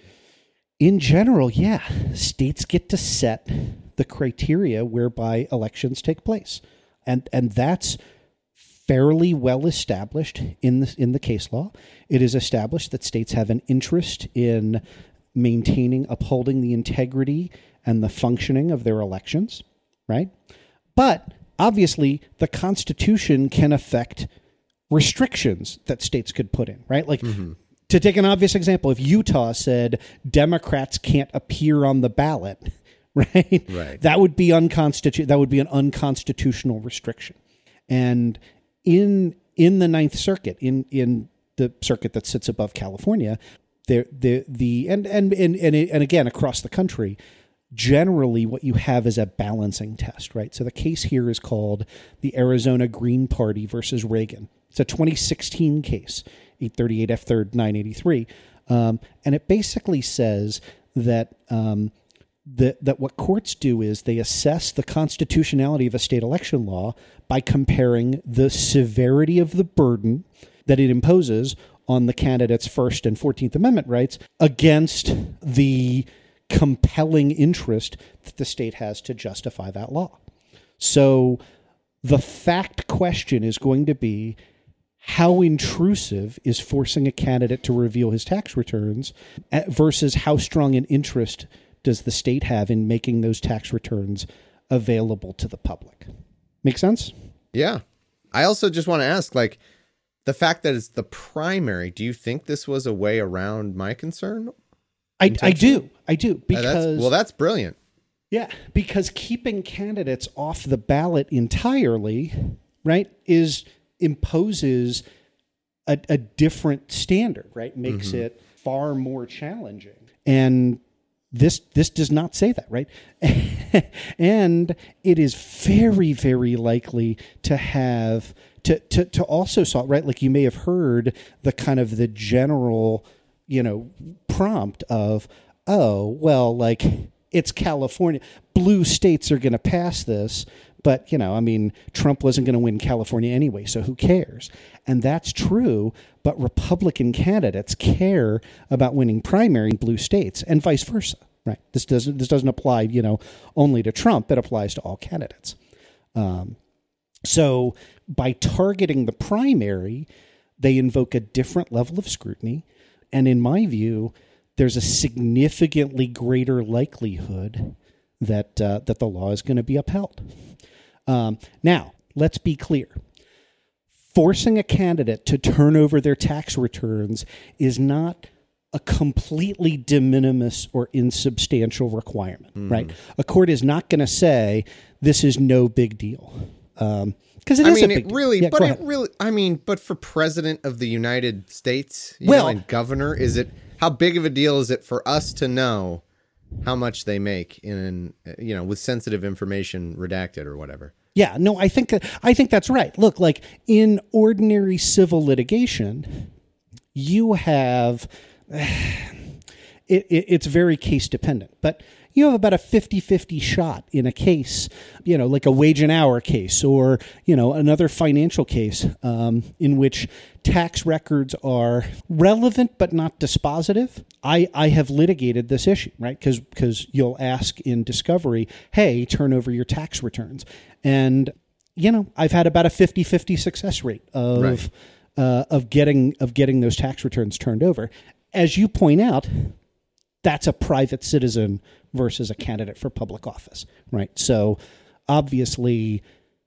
in general, yeah, states get to set the criteria whereby elections take place. And and that's fairly well established in the, in the case law. It is established that states have an interest in maintaining, upholding the integrity and the functioning of their elections, right? But obviously, the Constitution can affect restrictions that states could put in, right? Like, mm-hmm. To take an obvious example, if Utah said Democrats can't appear on the ballot, right? Right. That would be unconstitu- That would be an unconstitutional restriction. And in in the Ninth Circuit, in in the circuit that sits above California, there the the and and and and, and again across the country, generally what you have is a balancing test, right? So the case here is called the Arizona Green Party versus Reagan. It's a twenty sixteen case. eight thirty-eight F third nine eighty-three. Um, and it basically says that, um, that that what courts do is they assess the constitutionality of a state election law by comparing the severity of the burden that it imposes on the candidate's First and fourteenth Amendment rights against the compelling interest that the state has to justify that law. So the fact question is going to be, how intrusive is forcing a candidate to reveal his tax returns versus how strong an interest does the state have in making those tax returns available to the public? Make sense? Yeah. I also just want to ask, like, the fact that it's the primary, do you think this was a way around my concern? I, I do. I do. Because, uh, that's, well, that's brilliant. Yeah, because keeping candidates off the ballot entirely, right, is... imposes a, a different standard, right? Makes Mm-hmm. it far more challenging. And this this does not say that, right? And it is very, very likely to have to to to also solve, right? Like you may have heard the kind of the general, you know, prompt of, oh, well, like it's California. Blue states are going to pass this. But, you know, I mean, Trump wasn't going to win California anyway, so who cares? And that's true, but Republican candidates care about winning primary in blue states and vice versa, right? This doesn't this doesn't apply, you know, only to Trump. It applies to all candidates. Um, so by targeting the primary, they invoke a different level of scrutiny. And in my view, there's a significantly greater likelihood that uh, that the law is going to be upheld. Um, now, let's be clear. Forcing a candidate to turn over their tax returns is not a completely de minimis or insubstantial requirement, mm. right? A court is not going to say this is no big deal. Um, because it I is mean, a big it really, deal. Yeah, but it ahead. really, I mean, but for president of the United States, you Well- know, and governor, is it, how big of a deal is it for us to know how much they make in, you know, with sensitive information redacted or whatever? Yeah, no, I think I think that's right. Look, like in ordinary civil litigation, you have it, it, it's very case dependent, but you have about a fifty-fifty shot in a case, you know, like a wage and hour case or, you know, another financial case um, in which tax records are relevant but not dispositive. I, I have litigated this issue, right? Because because you'll ask in discovery, hey, turn over your tax returns. And, you know, I've had about a fifty-fifty success rate of Right. uh, of getting of getting those tax returns turned over. As you point out, that's a private citizen versus a candidate for public office, right? So obviously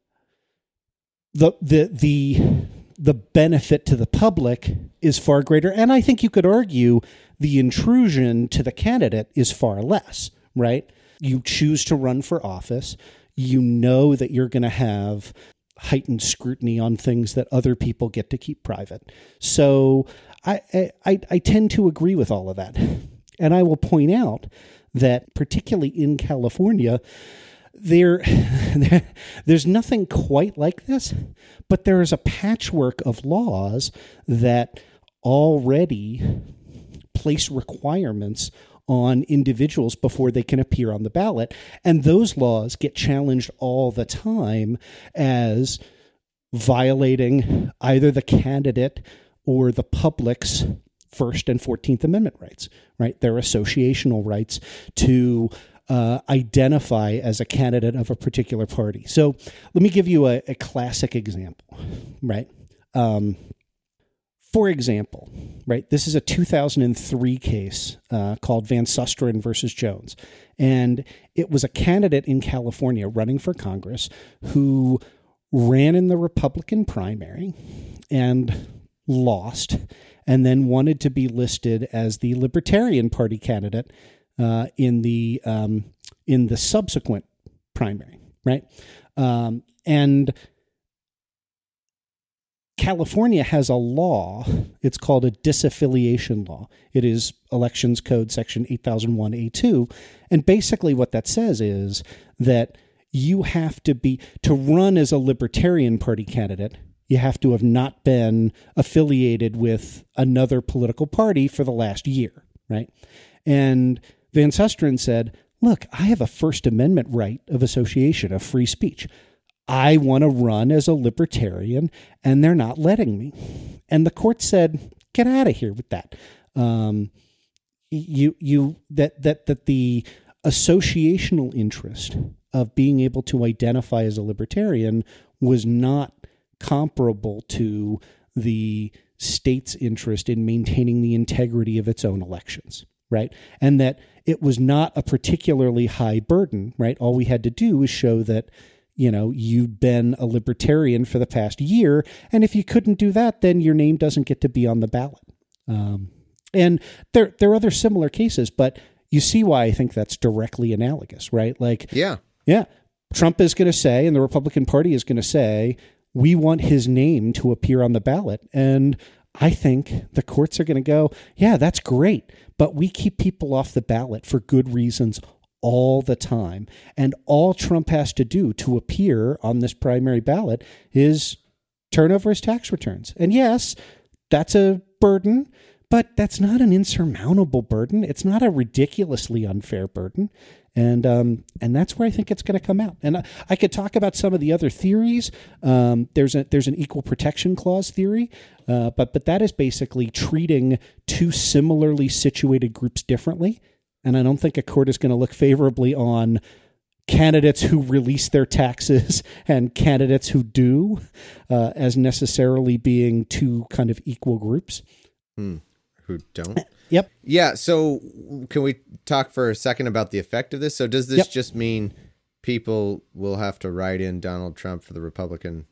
the the the the benefit to the public is far greater. And I think you could argue the intrusion to the candidate is far less, right? You choose to run for office. You know that you're going to have heightened scrutiny on things that other people get to keep private. So I, I, I tend to agree with all of that. And I will point out that particularly in California, there, there there's nothing quite like this, but there is a patchwork of laws that already place requirements on individuals before they can appear on the ballot. And those laws get challenged all the time as violating either the candidate or the public's First and fourteenth Amendment rights, right? Their associational rights to uh, identify as a candidate of a particular party. So let me give you a, a classic example, right? Um, for example, right, this is a two thousand three case uh, called Van Susteren versus Jones. And it was a candidate in California running for Congress who ran in the Republican primary and lost, and then wanted to be listed as the Libertarian Party candidate uh, in the um, in the subsequent primary, right? Um, and California has a law. It's called a disaffiliation law. It is Elections Code Section eight thousand one A two, and basically what that says is that you have to be to run as a Libertarian Party candidate. You have to have not been affiliated with another political party for the last year, right? And Van Susteren said, look, I have a First Amendment right of association, of free speech. I want to run as a libertarian, and they're not letting me. And the court said, get out of here with that. Um, you, you, that, that, that the associational interest of being able to identify as a libertarian was not comparable to the state's interest in maintaining the integrity of its own elections, right? And that it was not a particularly high burden, right? All we had to do was show that, you know, you'd been a libertarian for the past year, and if you couldn't do that, then your name doesn't get to be on the ballot. Um, and there, there are other similar cases, but you see why I think that's directly analogous, right? Like, yeah, yeah, Trump is going to say, and the Republican Party is going to say, we want his name to appear on the ballot. And I think the courts are going to go, yeah, that's great, but we keep people off the ballot for good reasons all the time. And all Trump has to do to appear on this primary ballot is turn over his tax returns. And yes, that's a burden, but that's not an insurmountable burden. It's not a ridiculously unfair burden. And um, and that's where I think it's going to come out. And I, I could talk about some of the other theories. Um, there's a there's an equal protection clause theory, uh, but but that is basically treating two similarly situated groups differently. And I don't think a court is going to look favorably on candidates who release their taxes and candidates who do uh, as necessarily being two kind of equal groups. Hmm. Who don't? Yep. Yeah. So can we talk for a second about the effect of this? So does this Yep. just mean people will have to write in Donald Trump for the Republican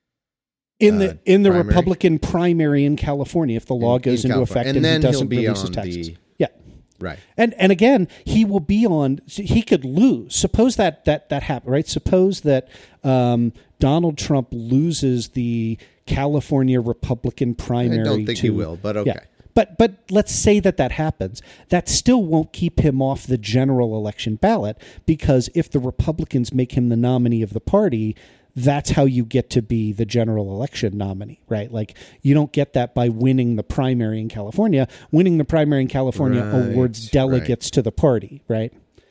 In uh, the in the primary? Republican primary in California, if the law In- goes in into California. effect And and, then he he'll doesn't be release his on taxes. the- Yeah. Right. And and again, he will be on. He could lose. Suppose that that that happened, right? Suppose that um, Donald Trump loses the California Republican primary. I don't think to, he will, but okay. Yeah. But but let's say that that happens. That still won't keep him off the general election ballot, because if the Republicans make him the nominee of the party, that's how you get to be the general election nominee, right? Like, you don't get that by winning the primary in California. Winning the primary in California Right, awards delegates to the party, right?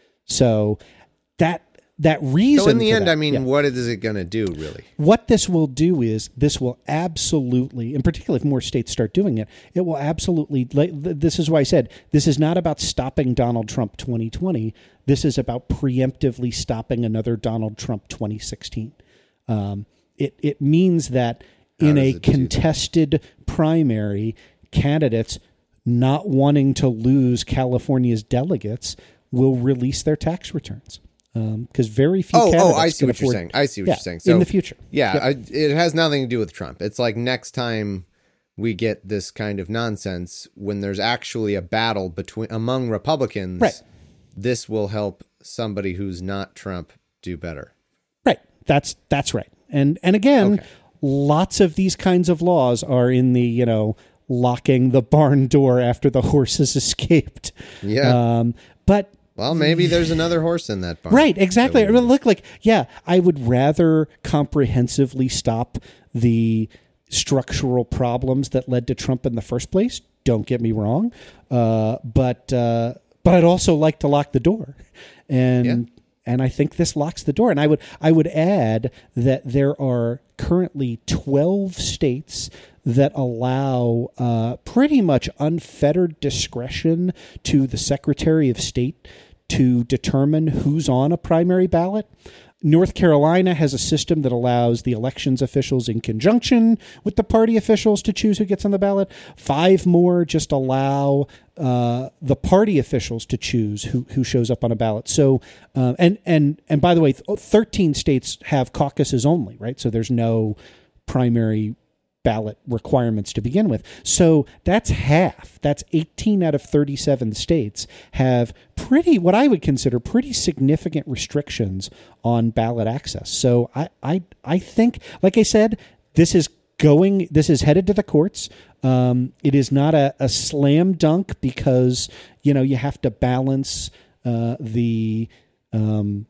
So that that reason. So in the for end, that- I mean, yeah. what is it going to do, really? What this will do is this will absolutely, in particular, if more states start doing it, it will absolutely, like, this is why I said, this is not about stopping Donald Trump twenty twenty. This is about preemptively stopping another Donald Trump twenty sixteen. Um, it, it means that How in does a it do that? contested primary, candidates not wanting to lose California's delegates will release their tax returns. Because um, very few Oh, candidates oh, I see can what you're afford- saying. I see what Yeah, you're saying. So in the future. Yeah, Yep. I, it has nothing to do with Trump. It's like next time we get this kind of nonsense, when there's actually a battle between among Republicans, Right. this will help somebody who's not Trump do better. Right. That's that's right. And and again, Okay. lots of these kinds of laws are in the, you know, locking the barn door after the horse has escaped. Yeah. Um, but Well, maybe there's another horse in that barn. right, exactly. that It we- would look like, yeah, I would rather comprehensively stop the structural problems that led to Trump in the first place. Don't get me wrong. Uh, but uh, but I'd also like to lock the door. And Yeah. and I think this locks the door. And I would I would add that there are currently twelve states that allow uh, pretty much unfettered discretion to the Secretary of State to determine who's on a primary ballot. North Carolina has a system that allows the elections officials in conjunction with the party officials to choose who gets on the ballot. Five more just allow uh, the party officials to choose who, who shows up on a ballot. So, uh, and and and by the way, thirteen states have caucuses only, right? So there's no primary ballot requirements to begin with. So that's half. That's eighteen out of thirty-seven states have pretty, what I would consider pretty significant restrictions on ballot access. So I, I, I think, like I said, this is going, this is headed to the courts. Um, it is not a, a slam dunk because, you know, you have to balance uh, the, um,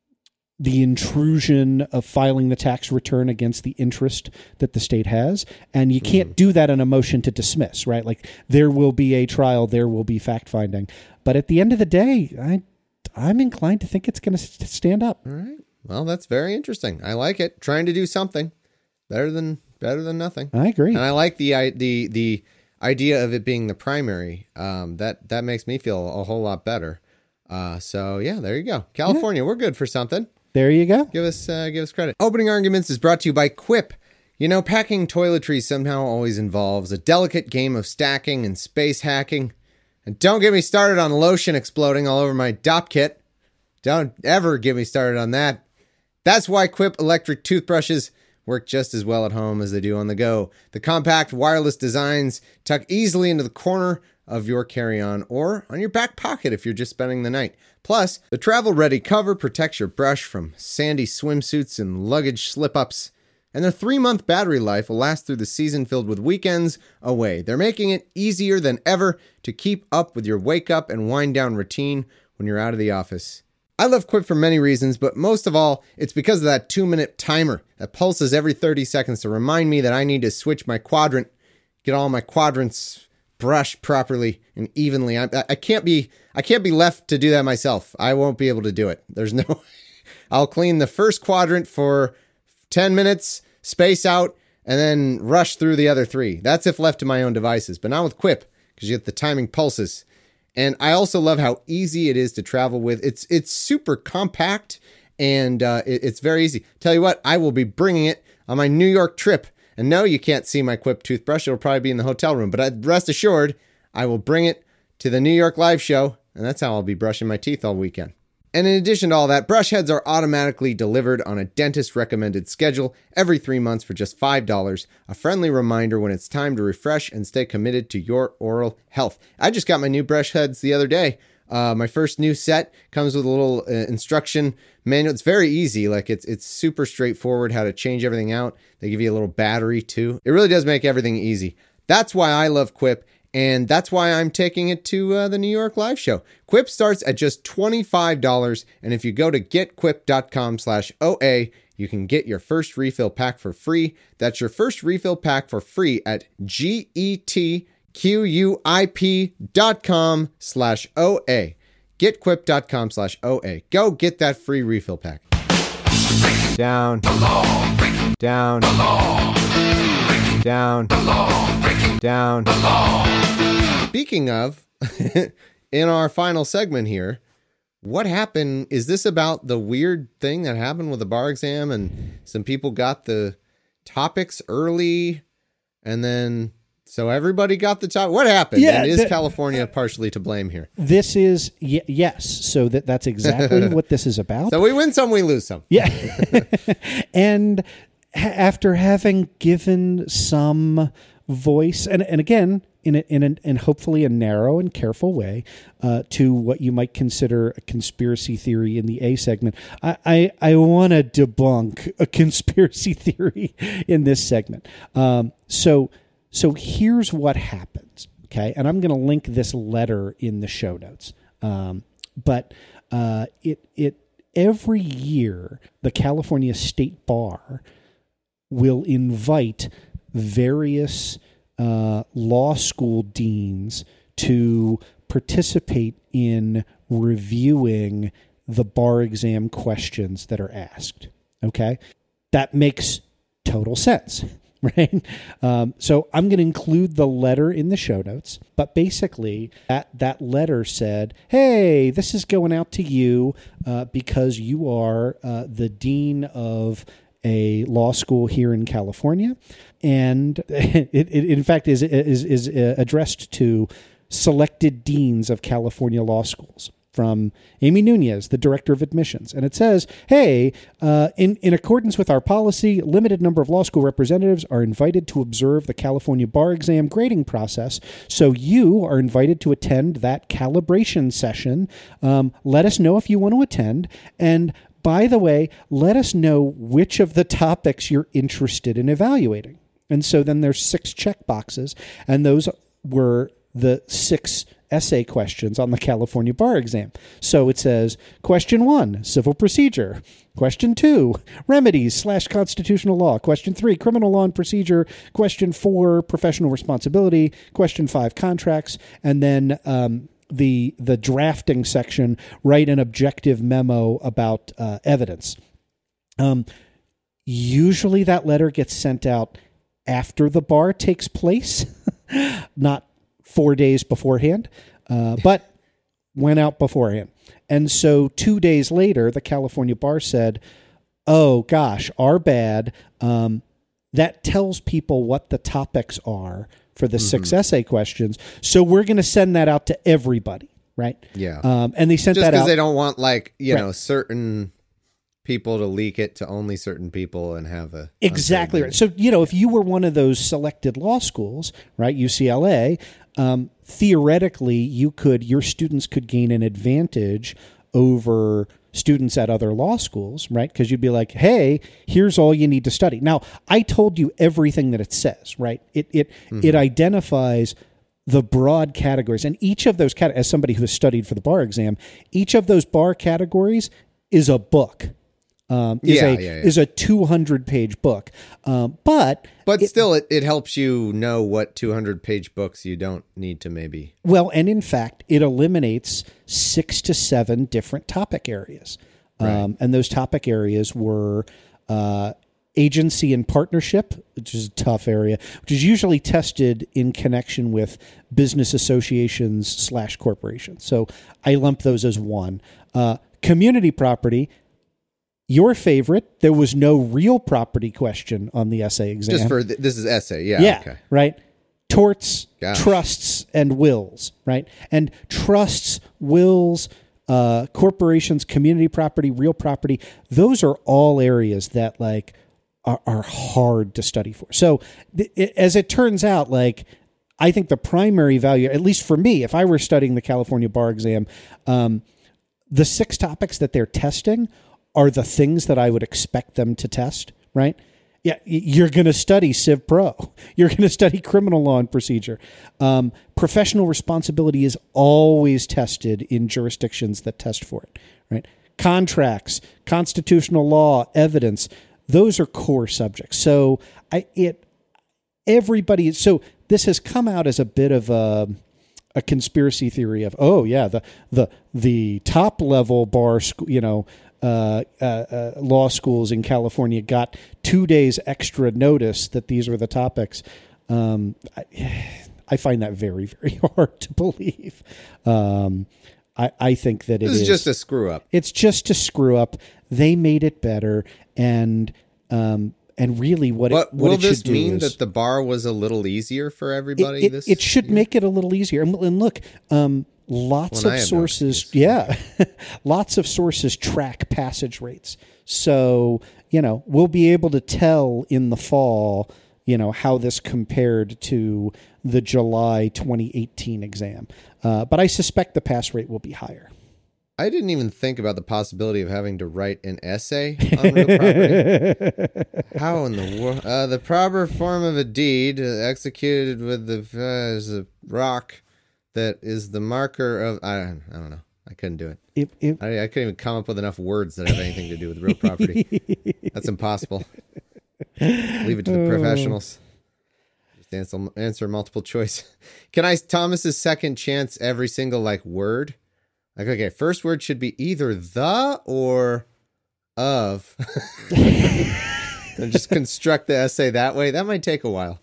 the intrusion of filing the tax return against the interest that the state has. And you can't do that in a motion to dismiss, right? Like, there will be a trial, there will be fact finding. But at the end of the day, I, I'm inclined to think it's going to stand up. All right. Well, that's very interesting. I like it. Trying to do something better than better than nothing. I agree. And I like the I- the the idea of it being the primary. Um, that that makes me feel a whole lot better. Uh, so yeah, there you go. California, we're good for something. There you go. Give us uh, give us credit. Opening Arguments is brought to you by Quip. You know, packing toiletries somehow always involves a delicate game of stacking and space hacking. And don't get me started on lotion exploding all over my dop kit. Don't ever get me started on that. That's why Quip electric toothbrushes work just as well at home as they do on the go. The compact wireless designs tuck easily into the corner of your carry-on or on your back pocket if you're just spending the night. Plus, the travel-ready cover protects your brush from sandy swimsuits and luggage slip-ups. And their three-month battery life will last through the season filled with weekends away. They're making it easier than ever to keep up with your wake-up and wind-down routine when you're out of the office. I love Quip for many reasons, but most of all, it's because of that two-minute timer that pulses every thirty seconds to remind me that I need to switch my quadrant, get all my quadrants brushed properly and evenly. I, I can't be I can't be left to do that myself. I won't be able to do it. There's no... I'll clean the first quadrant for ten minutes, space out, and then rush through the other three. That's if left to my own devices, but not with Quip, because you get the timing pulses. And I also love how easy it is to travel with. It's it's super compact, and uh, it, it's very easy. Tell you what, I will be bringing it on my New York trip. And no, you can't see my Quip toothbrush. It'll probably be in the hotel room. But rest assured, I will bring it to the New York live show, and that's how I'll be brushing my teeth all weekend. And in addition to all that, brush heads are automatically delivered on a dentist-recommended schedule every three months for just five dollars, a friendly reminder when it's time to refresh and stay committed to your oral health. I just got my new brush heads the other day. Uh, my first new set comes with a little uh, instruction manual. It's very easy. Like it's it's super straightforward how to change everything out. They give you a little battery too. It really does make everything easy. That's why I love Quip. And that's why I'm taking it to uh, the New York live show. Quip starts at just twenty-five dollars. And if you go to getquip.com slash OA, you can get your first refill pack for free. That's your first refill pack for free at getquip.com slash OA. Getquip.com slash OA. Go get that free refill pack. Down. Down. Down. Down. Speaking of, in our final segment here, what happened? Is this about the weird thing that happened with the bar exam and some people got the topics early and then so everybody got the top? What happened? Yeah, and is the, California partially to blame here? This is, y- yes. So that that's exactly what this is about. So we win some, we lose some. Yeah. And after having given some voice, and, and again, in a, in a, in hopefully a narrow and careful way, uh, to what you might consider a conspiracy theory in the A segment, I I, I want to debunk a conspiracy theory in this segment. Um, so so here's what happens, okay? And I'm going to link this letter in the show notes. Um, but uh, it it every year the California State Bar will invite various uh, law school deans to participate in reviewing the bar exam questions that are asked. Okay? That makes total sense, right? Um, so I'm going to include the letter in the show notes, but basically that, that letter said, hey, this is going out to you uh, because you are uh, the dean of a law school here in California, and it, it in fact is is is addressed to selected deans of California law schools. From Amy Nunez, the director of admissions, and it says, "Hey, uh, in in accordance with our policy, limited number of law school representatives are invited to observe the California bar exam grading process. So you are invited to attend that calibration session. Um, let us know if you want to attend, and by the way, let us know which of the topics you're interested in evaluating." And so then there's six check boxes, and those were the six essay questions on the California bar exam. So it says, question one, civil procedure. Question two, remedies slash constitutional law. Question three, criminal law and procedure. Question four, professional responsibility. Question five, contracts. And then um, the the drafting section, write an objective memo about uh, evidence. Um, usually that letter gets sent out after the bar takes place, not four days beforehand, uh, but went out beforehand. And so two days later, the California bar said, oh gosh, our bad. Um, that tells people what the topics are for the mm-hmm. six essay questions. So we're going to send that out to everybody, right? Yeah. Um, and they sent Just that out. because they don't want, like, you right. know, certain people to leak it to only certain people and have a... Exactly right. So, you know, if you were one of those selected law schools, right, U C L A, um, theoretically, you could, your students could gain an advantage over students at other law schools, right? Because you'd be like, hey, here's all you need to study. Now, I told you everything that it says, right? It it mm-hmm. it identifies the broad categories, and each of those cat as somebody who has studied for the bar exam, each of those bar categories is a book. Um, is yeah, a yeah, yeah. is a two hundred page book, um, but but it, still, it, it helps you know what two hundred page books you don't need to maybe. Well, and in fact, it eliminates six to seven different topic areas, um, right. and those topic areas were uh, agency and partnership, which is a tough area, which is usually tested in connection with business associations slash corporations. So I lump those as one. Uh, community property. Your favorite, there was no real property question on the essay exam. Just for, th- this is essay, yeah. Yeah, okay. right? Torts, Gosh. trusts, and wills, right? And trusts, wills, uh, corporations, community property, real property, those are all areas that, like, are, are hard to study for. So th- it, as it turns out, like, I think the primary value, at least for me, if I were studying the California bar exam, um, the six topics that they're testing are the things that I would expect them to test, right? Yeah, you're going to study Civ Pro. You're going to study criminal law and procedure. Um, professional responsibility is always tested in jurisdictions that test for it, right? Contracts, constitutional law, evidence, those are core subjects. So I it everybody. So this has come out as a bit of a a conspiracy theory of, oh yeah, the the the top level bar school, you know. Uh, uh, uh, law schools in California got two days extra notice that these were the topics. Um, I, I find that very, very hard to believe. Um, I, I think that it this is, is just a screw up. It's just a screw up. They made it better, and um, and really, what but it, what will it should this do mean is, that the bar was a little easier for everybody? It, it, this it should year? make it a little easier. And, and look. Um, Lots well, of sources, no yeah, lots of sources track passage rates. So, you know, we'll be able to tell in the fall, you know, how this compared to the July twenty eighteen exam. Uh, but I suspect the pass rate will be higher. I didn't even think about the possibility of having to write an essay on real property. How in the world? Uh, the proper form of a deed uh, executed with the uh, is a rock. That is the marker of, I don't, I don't know. I couldn't do it. If, if, I, I couldn't even come up with enough words that have anything to do with real property. That's impossible. Leave it to the professionals. Just answer, answer multiple choice. Can I, Thomas's second chance every single like word? Like, okay, first word should be either the or of. And just construct the essay that way. That might take a while.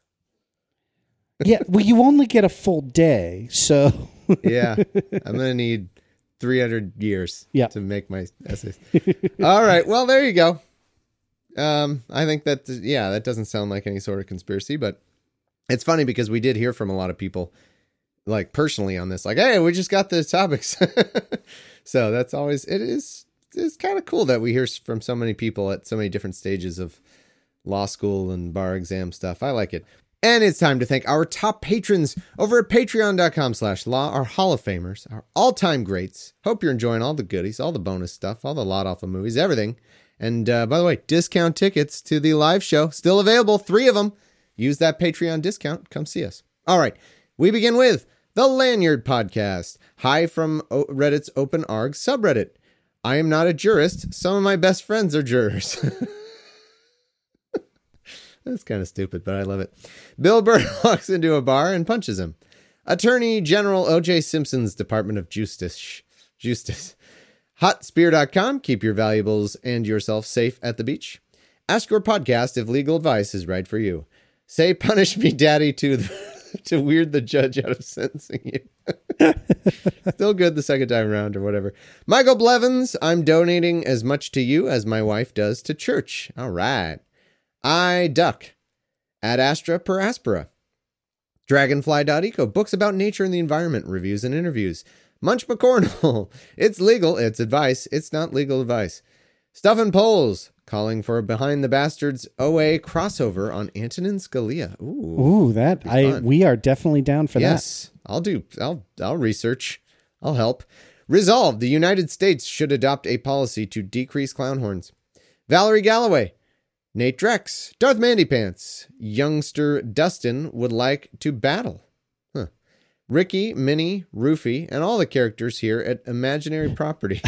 Yeah, well, you only get a full day, so... Yeah, I'm going to need three hundred years yeah. to make my essays. All right, well, there you go. Um, I think that, yeah, that doesn't sound like any sort of conspiracy, but it's funny because we did hear from a lot of people, like, personally on this, like, hey, we just got the topics. So that's always, it is, it's kind of cool that we hear from so many people at so many different stages of law school and bar exam stuff. I like it. And it's time to thank our top patrons over at patreon.com slash law, our Hall of Famers, our all-time greats. Hope you're enjoying all the goodies, all the bonus stuff, all the lot off of movies, everything. And uh, by the way, discount tickets to the live show, still available, three of them. Use that Patreon discount. Come see us. All right, we begin with the Lanyard Podcast. Hi from o- Reddit's Open Arg subreddit. I am not a jurist. Some of my best friends are jurors. That's kind of stupid, but I love it. Bill Burr walks into a bar and punches him. Attorney General O J Simpson's Department of Justice. Justice. hot spear dot com. Keep your valuables and yourself safe at the beach. Ask your podcast if legal advice is right for you. Say punish me, daddy, to the, to weird the judge out of sentencing you. Still good the second time around or whatever. Michael Blevins, I'm donating as much to you as my wife does to church. All right. I Duck, Ad Astra per Aspera, Dragonfly.eco, books about nature and the environment, reviews and interviews, Munch McCornell, it's legal, it's advice, it's not legal advice, Stuff and Polls, calling for a Behind the Bastards O A crossover on Antonin Scalia. Ooh, Ooh that, I we are definitely down for yes, that. Yes, I'll do, I'll, I'll research, I'll help. Resolved, the United States should adopt a policy to decrease clown horns. Valerie Galloway. Nate Drex. Darth Mandypants. Youngster Dustin would like to battle. Huh. Ricky, Minnie, Roofy, and all the characters here at Imaginary Property.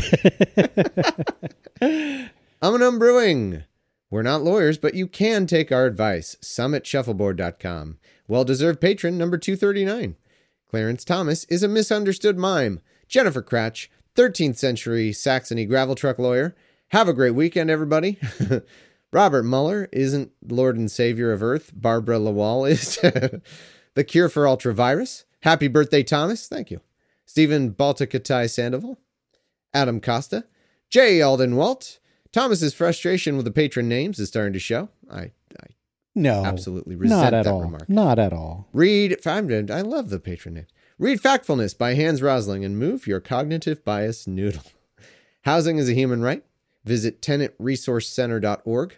Umunum Brewing. We're not lawyers, but you can take our advice. Summit Shuffleboard dot com. Well-deserved patron number two thirty-nine. Clarence Thomas is a misunderstood mime. Jennifer Cratch, thirteenth century Saxony gravel truck lawyer. Have a great weekend, everybody. Robert Mueller isn't Lord and Savior of Earth. Barbara Lawal is. The Cure for Ultravirus. Happy birthday, Thomas. Thank you. Stephen Baltikatai Sandoval. Adam Costa. J. Alden Walt. Thomas's frustration with the patron names is starting to show. I, I no, absolutely resent not at that all. remark. Not at all. Read, I love the patron names. Read Factfulness by Hans Rosling and move your cognitive bias noodle. Housing is a human right. Visit tenant resource center dot org.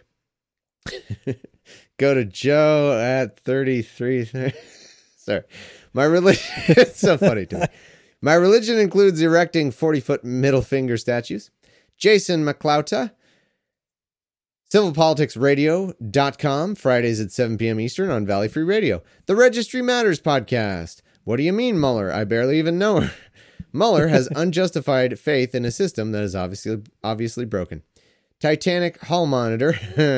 Go to Joe at thirty-three. Sorry. My religion, it's so funny to me. My religion includes erecting forty-foot middle finger statues. Jason McClouta. civil politics radio dot com, Fridays at seven p.m. Eastern on Valley Free Radio. The Registry Matters podcast. What do you mean, Mueller? I barely even know her. Mueller has unjustified faith in a system that is obviously obviously broken. Titanic Hull Monitor.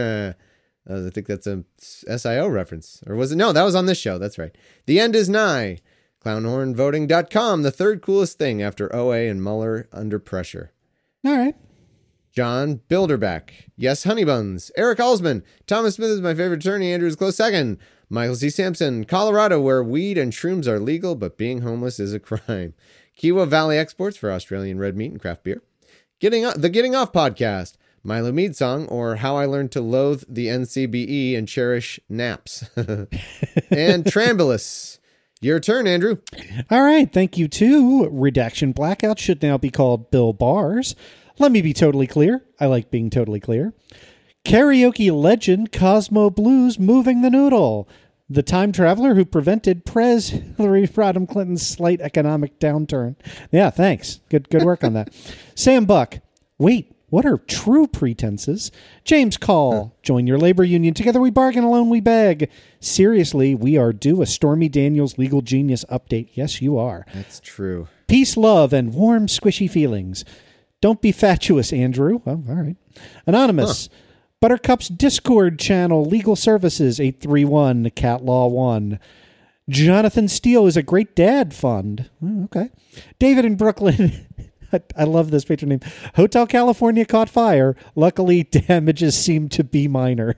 I think that's a S I O reference. Or was it? No, that was on this show. That's right. The end is nigh. clown horn voting dot com, the third coolest thing after O A and Mueller under pressure. All right. John Bilderback. Yes, Honeybuns. Eric Alsman. Thomas Smith is my favorite attorney. Andrew is close second. Michael C. Sampson. Colorado, where weed and shrooms are legal, but being homeless is a crime. Kiowa Valley Exports for Australian red meat and craft beer. Getting o- The Getting Off podcast. Milo Mead Song, or How I Learned to Loathe the N C B E and Cherish Naps. And Trambulus. Your turn, Andrew. All right. Thank you, too. Redaction Blackout should now be called Bill Bars. Let me be totally clear. I like being totally clear. Karaoke legend Cosmo Blues moving the noodle. The time traveler who prevented Pres Hillary Rodham Clinton's slight economic downturn. Yeah, thanks. Good good work on that. Sam Buck. Wait, what are true pretenses? James Call. Huh. Join your labor union. Together we bargain, alone we beg. Seriously, we are due a Stormy Daniels Legal Genius update. Yes, you are. That's true. Peace, love, and warm, squishy feelings. Don't be fatuous, Andrew. Well, all right. Anonymous. Huh. Buttercup's Discord channel, Legal Services, eight three one, Cat Law one. Jonathan Steele is a great dad fund. Oh, okay. David in Brooklyn. I love this patron name. Hotel California caught fire. Luckily, damages seem to be minor.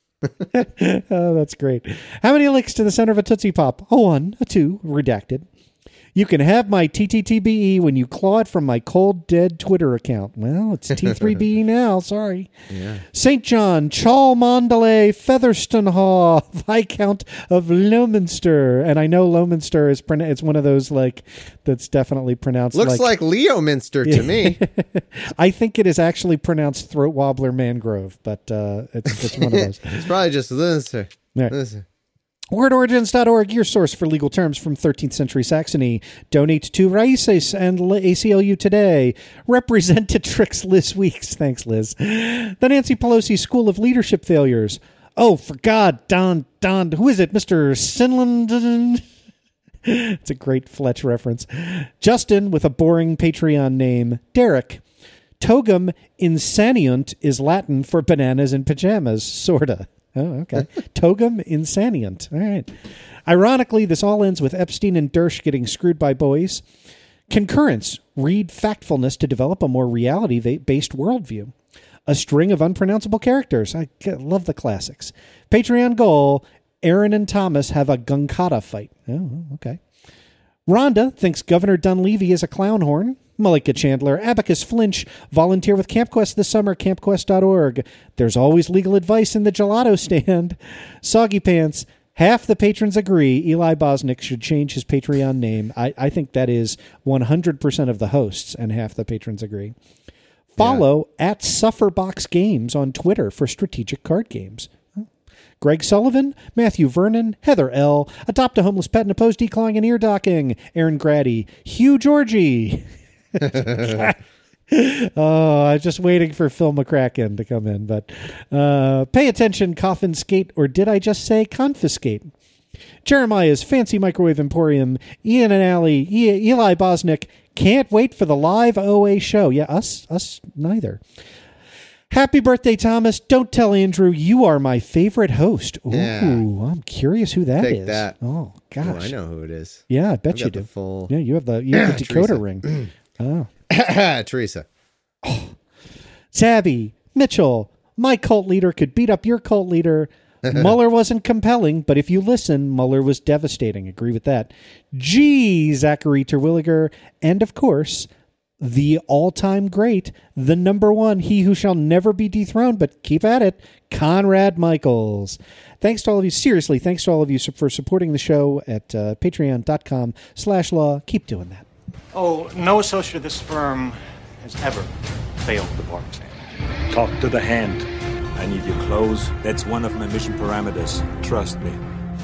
Oh, that's great. How many licks to the center of a Tootsie Pop? A one, a two, redacted. You can have my T T T B E when you claw it from my cold, dead Twitter account. Well, it's T three B E now. Sorry. Yeah. Saint John, Chalmondeley, Featherstonhaugh, Viscount of Lominster. And I know Lominster is pron- it's one of those, like, that's definitely pronounced Looks like... like Leominster to me. I think it is actually pronounced Throat Wobbler Mangrove, but uh, it's, it's one of those. It's probably just Linster. Right. Listen. word origins dot org, your source for legal terms from thirteenth century Saxony. Donate to Raices and A C L U Today. Representatrix Liz Weeks. Thanks, Liz. The Nancy Pelosi School of Leadership Failures. Oh, for God, Don, Don, who is it? Mister Sinland? It's a great Fletch reference. Justin, with a boring Patreon name. Derek. Togum insaniunt is Latin for bananas in pajamas, sorta. Oh, okay. Togum insaniunt. All right. Ironically, this all ends with Epstein and Dersh getting screwed by boys. Concurrence. Read Factfulness to develop a more reality-based worldview. A string of unpronounceable characters. I love the classics. Patreon goal. Aaron and Thomas have a Gunkata fight. Oh, okay. Rhonda thinks Governor Dunleavy is a clown horn. Malika Chandler, Abacus Flinch, volunteer with CampQuest this summer, camp quest dot org. There's always legal advice in the gelato stand. Soggy Pants, half the patrons agree Eli Bosnick should change his Patreon name. I, I think that is one hundred percent of the hosts, and half the patrons agree. Follow yeah. at Sufferbox Games on Twitter for strategic card games. Greg Sullivan, Matthew Vernon, Heather L., Adopt a Homeless Pet and Oppose Declawing and Ear Docking, Aaron Grady, Hugh Georgie, Oh, I'm just waiting for Phil McCracken to come in. But uh, pay attention, coffin skate, or did I just say confiscate? Jeremiah's Fancy Microwave Emporium, Ian and Allie, e- Eli Bosnick, can't wait for the live O A show. Yeah, us, us neither. Happy birthday, Thomas. Don't tell Andrew you are my favorite host. Ooh, Yeah. I'm curious who that Take is. that. Oh, gosh. Oh, I know who it is. Yeah, I bet I've you got do. the full- Yeah, you have the, you have the Teresa. decoder ring. Oh. Teresa. Sabby, Mitchell, my cult leader could beat up your cult leader. Mueller wasn't compelling, but if you listen, Mueller was devastating. Agree with that. Gee, Zachary Terwilliger. And of course, the all-time great, the number one, he who shall never be dethroned, but keep at it, Conrad Michaels. Thanks to all of you. Seriously, thanks to all of you for supporting the show at uh, patreon.com slash law. Keep doing that. Oh, no associate of this firm has ever failed the bar exam. Talk to the hand. I need your clothes. That's one of my mission parameters. Trust me.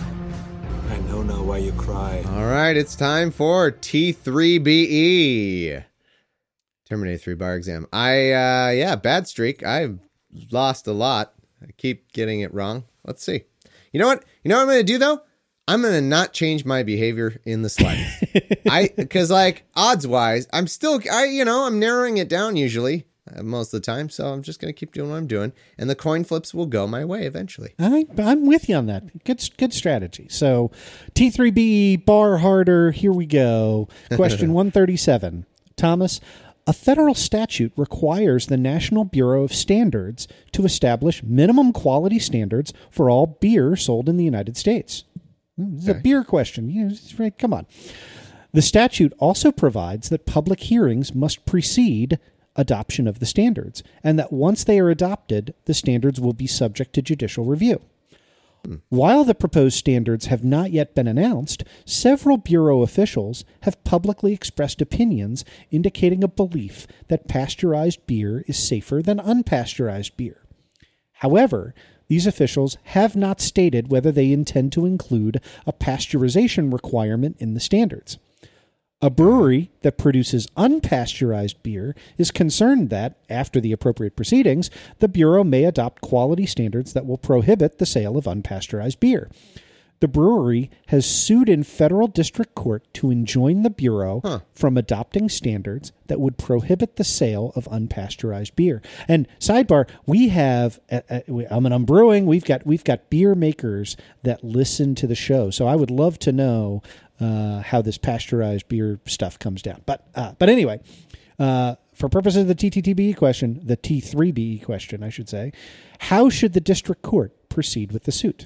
I know now why you cry. All right, it's time for T three B E. Terminator three bar exam. I, uh, yeah, bad streak. I've lost a lot. I keep getting it wrong. Let's see. You know what? You know what I'm going to do, though? I'm going to not change my behavior in the slightest. I, because, like, odds-wise, I'm still, I, you know, I'm narrowing it down usually. Most of the time, so I'm just going to keep doing what I'm doing, and the coin flips will go my way eventually. I, I'm with you on that. Good, good strategy. So, T three B bar harder. Here we go. Question one thirty-seven. Thomas, a federal statute requires the National Bureau of Standards to establish minimum quality standards for all beer sold in the United States. This is okay. A beer question. Yeah, right. Come on. The statute also provides that public hearings must precede adoption of the standards, and that once they are adopted, the standards will be subject to judicial review. Hmm. While the proposed standards have not yet been announced, several Bureau officials have publicly expressed opinions indicating a belief that pasteurized beer is safer than unpasteurized beer. However, these officials have not stated whether they intend to include a pasteurization requirement in the standards. A brewery that produces unpasteurized beer is concerned that, after the appropriate proceedings, the Bureau may adopt quality standards that will prohibit the sale of unpasteurized beer. The brewery has sued in federal district court to enjoin the Bureau huh. from adopting standards that would prohibit the sale of unpasteurized beer. And sidebar, we have, uh, uh, I mean, I'm brewing, we've got, we've got beer makers that listen to the show. So I would love to know Uh, how this pasteurized beer stuff comes down. But uh, but anyway, uh, for purposes of the T T T B E question, the T three B E question, I should say, how should the district court proceed with the suit?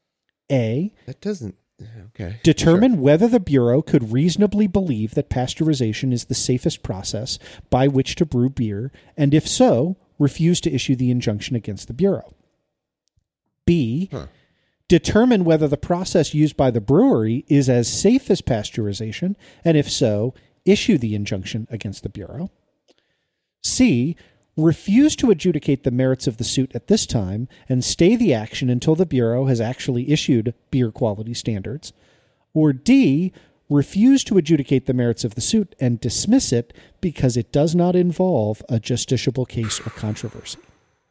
A. That doesn't... Okay. Determine sure. whether the Bureau could reasonably believe that pasteurization is the safest process by which to brew beer, and if so, refuse to issue the injunction against the Bureau. B. Huh. Determine whether the process used by the brewery is as safe as pasteurization, and if so, issue the injunction against the Bureau. C. Refuse to adjudicate the merits of the suit at this time and stay the action until the Bureau has actually issued beer quality standards. Or D. Refuse to adjudicate the merits of the suit and dismiss it because it does not involve a justiciable case or controversy.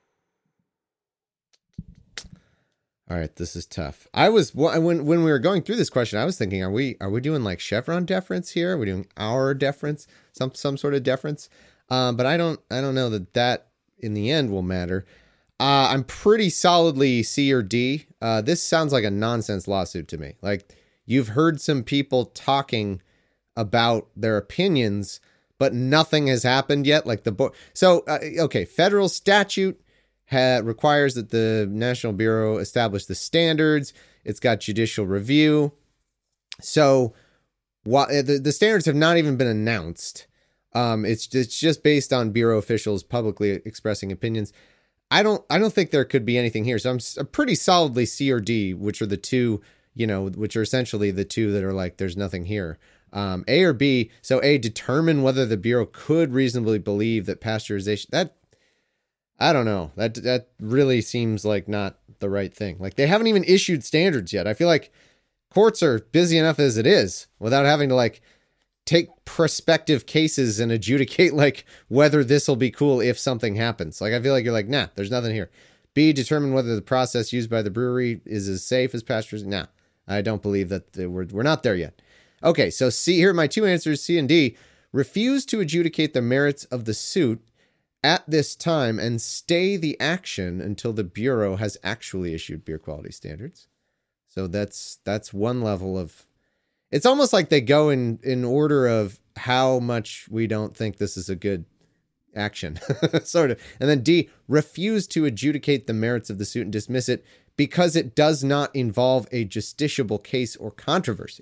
All right, this is tough. I was when when we were going through this question, I was thinking, are we are we doing like Chevron deference here? Are we doing our deference, some some sort of deference? Um, but I don't I don't know that that in the end will matter. Uh, I'm pretty solidly C or D. Uh, this sounds like a nonsense lawsuit to me. Like you've heard some people talking about their opinions, but nothing has happened yet. Like the bo- so uh, okay, federal statute. Ha, requires that the National Bureau establish the standards. It's got judicial review. So while the, the standards have not even been announced, um, it's, it's just based on Bureau officials publicly expressing opinions. I don't I don't think there could be anything here. So I'm, I'm pretty solidly C or D, which are the two, you know, which are essentially the two that are like, there's nothing here. Um, A or B. So A, determine whether the Bureau could reasonably believe that pasteurization, that, I don't know. That that really seems like not the right thing. Like they haven't even issued standards yet. I feel like courts are busy enough as it is without having to like take prospective cases and adjudicate like whether this will be cool if something happens. Like, I feel like you're like, nah, there's nothing here. B, determine whether the process used by the brewery is as safe as pasteurization. Nah, I don't believe that the, we're, we're not there yet. Okay, so C, here are my two answers, C and D. Refuse to adjudicate the merits of the suit at this time and stay the action until the Bureau has actually issued beer quality standards. So that's that's one level of... It's almost like they go in, in order of how much we don't think this is a good action, sort of. And then D, refuse to adjudicate the merits of the suit and dismiss it because it does not involve a justiciable case or controversy.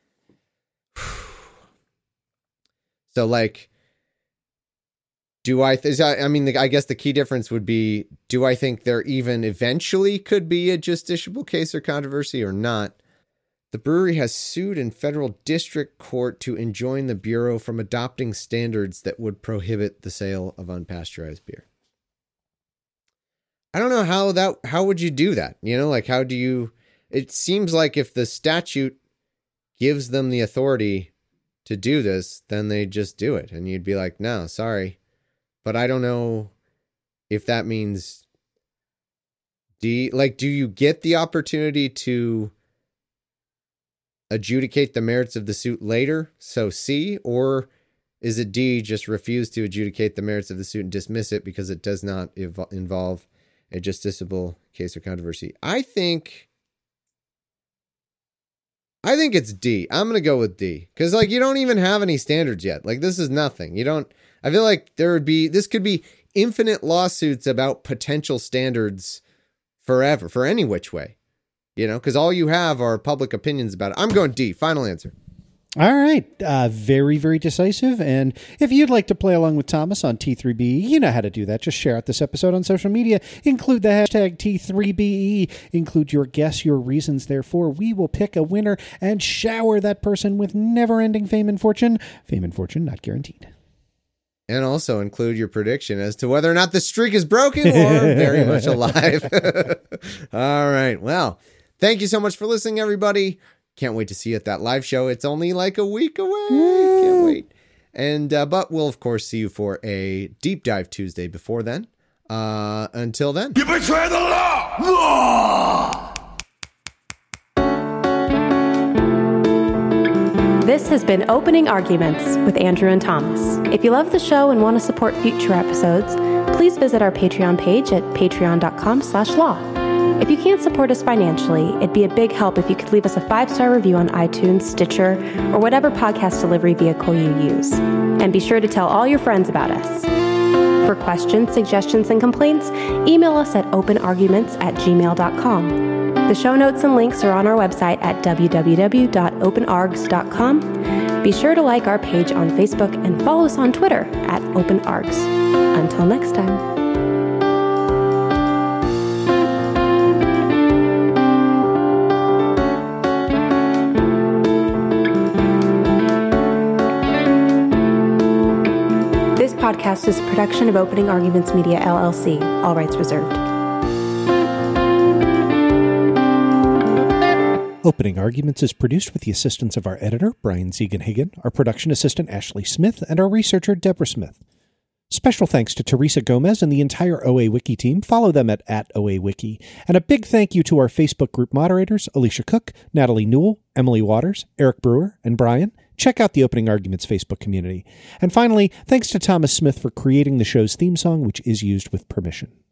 So, like, do I, th- I mean, the, I guess the key difference would be, do I think there even eventually could be a justiciable case or controversy or not? The brewery has sued in federal district court to enjoin the Bureau from adopting standards that would prohibit the sale of unpasteurized beer. I don't know how that, how would you do that? You know, like, how do you, it seems like if the statute gives them the authority to do this, then they just do it. And you'd be like, no, sorry. But I don't know if that means D, like, do you get the opportunity to adjudicate the merits of the suit later? So C, or is it D, just refuse to adjudicate the merits of the suit and dismiss it because it does not ev- involve a justiciable case or controversy? I think, I think it's D. I'm going to go with D because, like, you don't even have any standards yet. Like, this is nothing. You don't, I feel like there would be, this could be infinite lawsuits about potential standards forever, for any which way. You know, because all you have are public opinions about it. I'm going D. Final answer. All right. Uh, very, very decisive. And if you'd like to play along with Thomas on T three B E, you know how to do that. Just share out this episode on social media. Include the hashtag T three B E. Include your guess, your reasons. Therefore, we will pick a winner and shower that person with never-ending fame and fortune. Fame and fortune not guaranteed. And also include your prediction as to whether or not the streak is broken or very much alive. All right. Well, thank you so much for listening, everybody. Can't wait to see you at that live show. It's only like a week away. Can't wait. And, uh, but we'll, of course, see you for a Deep Dive Tuesday before then. Uh, until then. You betray the law! Law! This has been Opening Arguments with Andrew and Thomas. If you love the show and want to support future episodes, please visit our Patreon page at patreon.com slash law. If you can't support us financially, it'd be a big help if you could leave us a five-star review on iTunes, Stitcher, or whatever podcast delivery vehicle you use. And be sure to tell all your friends about us. For questions, suggestions, and complaints, email us at openarguments at gmail dot com. The show notes and links are on our website at w w w dot open args dot com. Be sure to like our page on Facebook and follow us on Twitter at openargs. Until next time. This podcast is a production of Opening Arguments Media, L L C. All rights reserved. Opening Arguments is produced with the assistance of our editor, Brian Ziegenhagen, our production assistant, Ashley Smith, and our researcher, Deborah Smith. Special thanks to Teresa Gomez and the entire O A Wiki team. Follow them at, at O A Wiki. And a big thank you to our Facebook group moderators, Alicia Cook, Natalie Newell, Emily Waters, Eric Brewer, and Brian. Check out the Opening Arguments Facebook community. And finally, thanks to Thomas Smith for creating the show's theme song, which is used with permission.